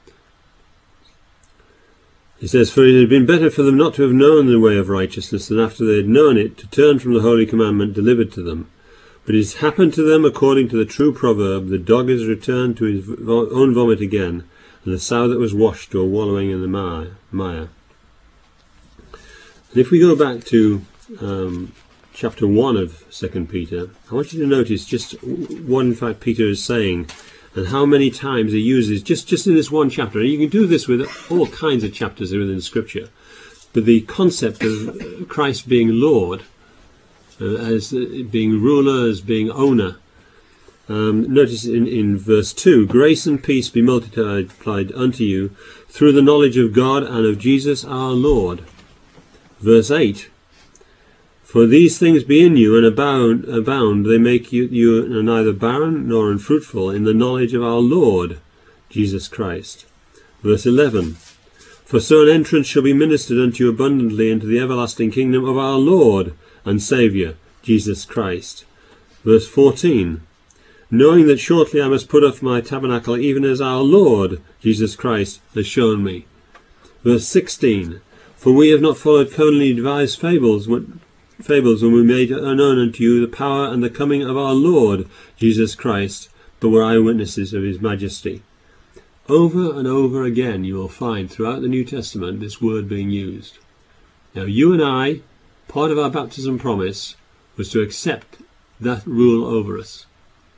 He says, for it had been better for them not to have known the way of righteousness, than after they had known it, to turn from the holy commandment delivered to them. But it has happened to them according to the true proverb, the dog is returned to his own vomit again, and the sow that was washed to a wallowing in the mire. And if we go back to chapter 1 of 2 Peter, I want you to notice just what in fact Peter is saying, and how many times he uses, just in this one chapter. And you can do this with all kinds of chapters within Scripture. But the concept of Christ being Lord, as being ruler, as being owner. Notice in verse 2, grace and peace be multiplied unto you through the knowledge of God and of Jesus our Lord. Verse 8, for these things be in you and abound, they make you neither barren nor unfruitful in the knowledge of our Lord Jesus Christ. Verse 11, for so an entrance shall be ministered unto you abundantly into the everlasting kingdom of our Lord and Saviour, Jesus Christ. Verse 14, knowing that shortly I must put off my tabernacle, even as our Lord Jesus Christ has shown me. Verse 16, for we have not followed cunningly devised fables when we made known unto you the power and the coming of our Lord Jesus Christ, but were eyewitnesses of his majesty. Over and over again you will find throughout the New Testament this word being used. Now you and I, part of our baptism promise was to accept that rule over us.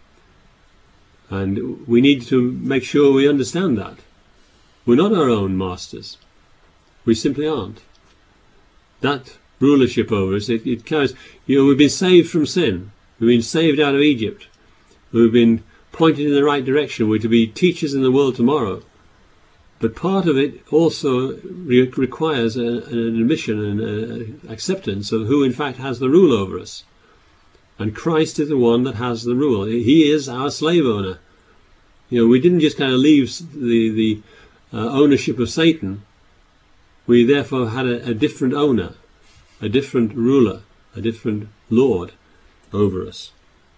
And we need to make sure we understand that. We're not our own masters. We simply aren't. That rulership over us, it carries, we've been saved from sin. We've been saved out of Egypt. We've been pointed in the right direction. We're to be teachers in the world tomorrow. But part of it also requires an admission and an acceptance of who in fact has the rule over us. And Christ is the one that has the rule. He is our slave owner. We didn't just kind of leave the ownership of Satan. We therefore had a different owner, a different ruler, a different Lord over us.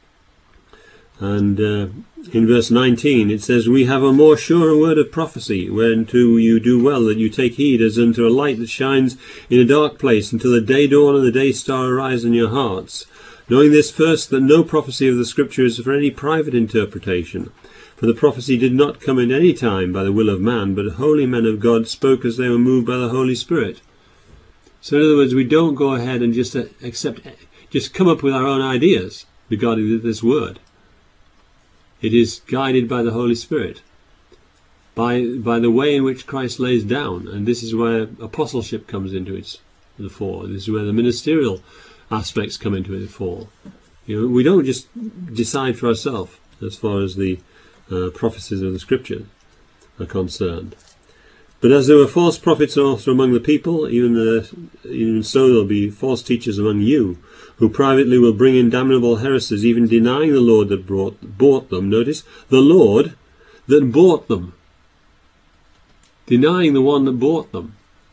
And in verse 19 it says, we have a more sure word of prophecy, whereunto you do well that you take heed, as unto a light that shines in a dark place, until the day dawn and the day star arise in your hearts. Knowing this first, that no prophecy of the Scripture is for any private interpretation. For the prophecy did not come in any time by the will of man, but holy men of God spoke as they were moved by the Holy Spirit. So in other words, we don't go ahead and just come up with our own ideas regarding this word. It is guided by the Holy Spirit, by the way in which Christ lays down, and this is where apostleship comes into the fore. This is where the ministerial aspects come into the fore. We don't just decide for ourselves as far as the prophecies of the Scripture are concerned. But as there were false prophets also among the people, even so there will be false teachers among you, who privately will bring in damnable heresies, even denying the Lord that bought them. Notice, the Lord that bought them. Denying the one that bought them.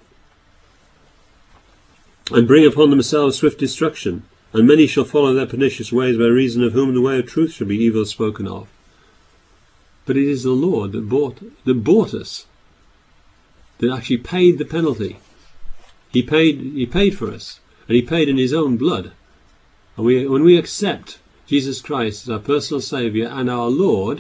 And bring upon themselves swift destruction. And many shall follow their pernicious ways, by reason of whom the way of truth shall be evil spoken of. But it is the Lord that bought us, that actually paid the penalty. He paid for us, and he paid in his own blood. And when we accept Jesus Christ as our personal Saviour and our Lord,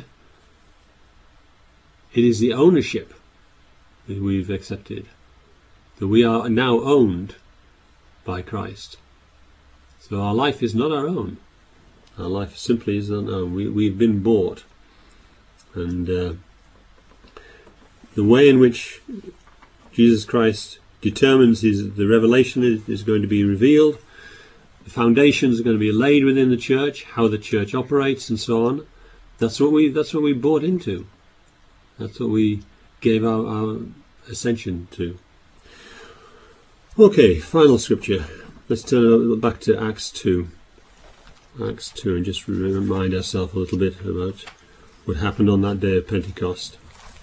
it is the ownership that we've accepted, that we are now owned by Christ. So our life is not our own. Our life simply is not our own. We've been bought. And the way in which Jesus Christ determines the revelation is going to be revealed. The foundations are going to be laid within the church, how the church operates and so on. That's what we bought into. That's what we gave our ascension to. Okay, final scripture. Let's turn back to Acts 2. Acts 2, and just remind ourselves a little bit about what happened on that day of Pentecost.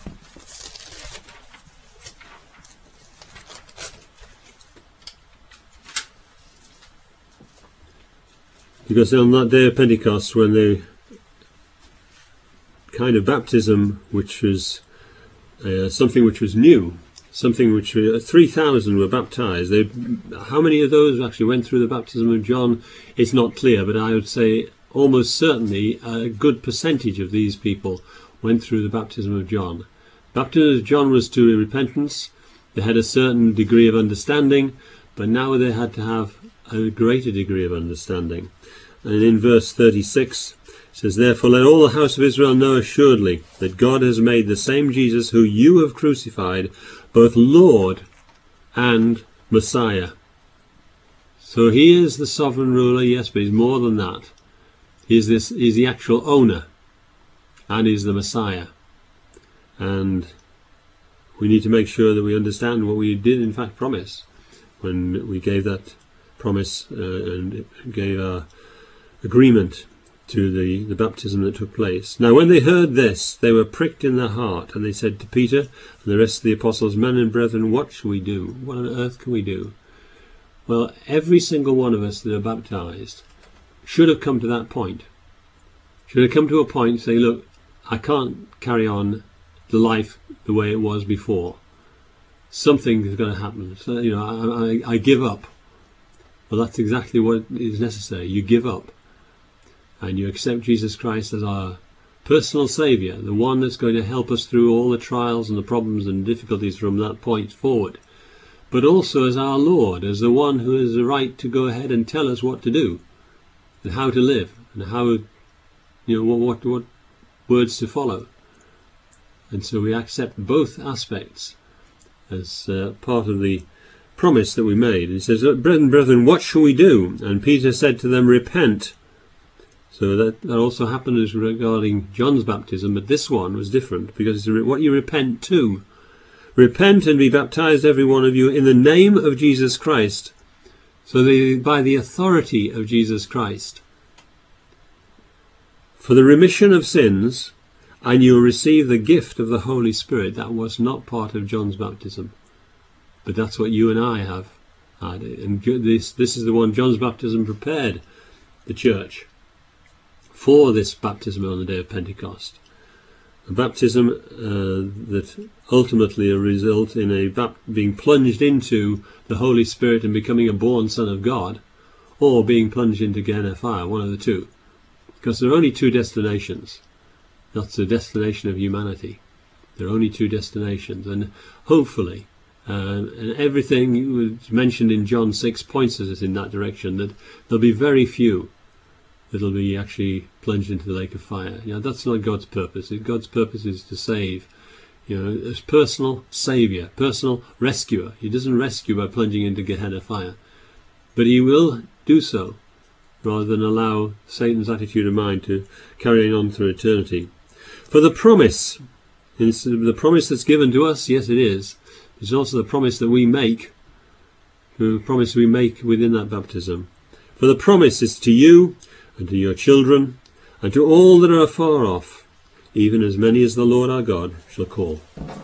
Because on that day of Pentecost, when the kind of baptism which was something which was new, something which 3,000 were baptized. How many of those actually went through the baptism of John? It's not clear, but I would say almost certainly a good percentage of these people went through the baptism of John. Baptism of John was to repentance. They had a certain degree of understanding, but now they had to have a greater degree of understanding. And in verse 36 it says, "Therefore let all the house of Israel know assuredly that God has made the same Jesus who you have crucified both Lord and Messiah." So he is the sovereign ruler, yes, but he's more than that. He's the actual owner, and he's the Messiah. And we need to make sure that we understand what we did in fact promise when we gave that promise and gave our agreement to the baptism that took place. Now when they heard this, they were pricked in their heart, and they said to Peter and the rest of the apostles, "Men and brethren, what shall we do? What on earth can we do?" Well, every single one of us that are baptized should have come to that point. Should have come to a point saying, look, I can't carry on the life the way it was before. Something is going to happen. So, I give up. Well, that's exactly what is necessary. You give up. And you accept Jesus Christ as our personal Saviour, the one that's going to help us through all the trials and the problems and difficulties from that point forward. But also as our Lord, as the one who has the right to go ahead and tell us what to do and how to live and how, what words to follow. And so we accept both aspects as part of the promise that we made. He says, brethren, what shall we do? And Peter said to them, repent. So that also happened as regarding John's baptism, but this one was different, because it's what you repent to. Repent and be baptized, every one of you, in the name of Jesus Christ. So by the authority of Jesus Christ, for the remission of sins, and you will receive the gift of the Holy Spirit. That was not part of John's baptism, but that's what you and I have had. And this is the one John's baptism prepared the church for this baptism on the day of Pentecost. A baptism that ultimately will result in being plunged into the Holy Spirit and becoming a born son of God, or being plunged into Gehenna fire, one of the two. Because there are only two destinations. That's the destination of humanity. There are only two destinations. And hopefully, and everything mentioned in John 6 points us in that direction, that there'll be very few that'll be actually plunged into the lake of fire. That's not God's purpose. God's purpose is to save, as personal saviour, personal rescuer. He doesn't rescue by plunging into Gehenna fire, but he will do so rather than allow Satan's attitude of mind to carry on through eternity. For the promise that's given to us, yes it is. It's also the promise that we make, the promise we make within that baptism. For the promise is to you, and to your children, and to all that are afar off, even as many as the Lord our God shall call.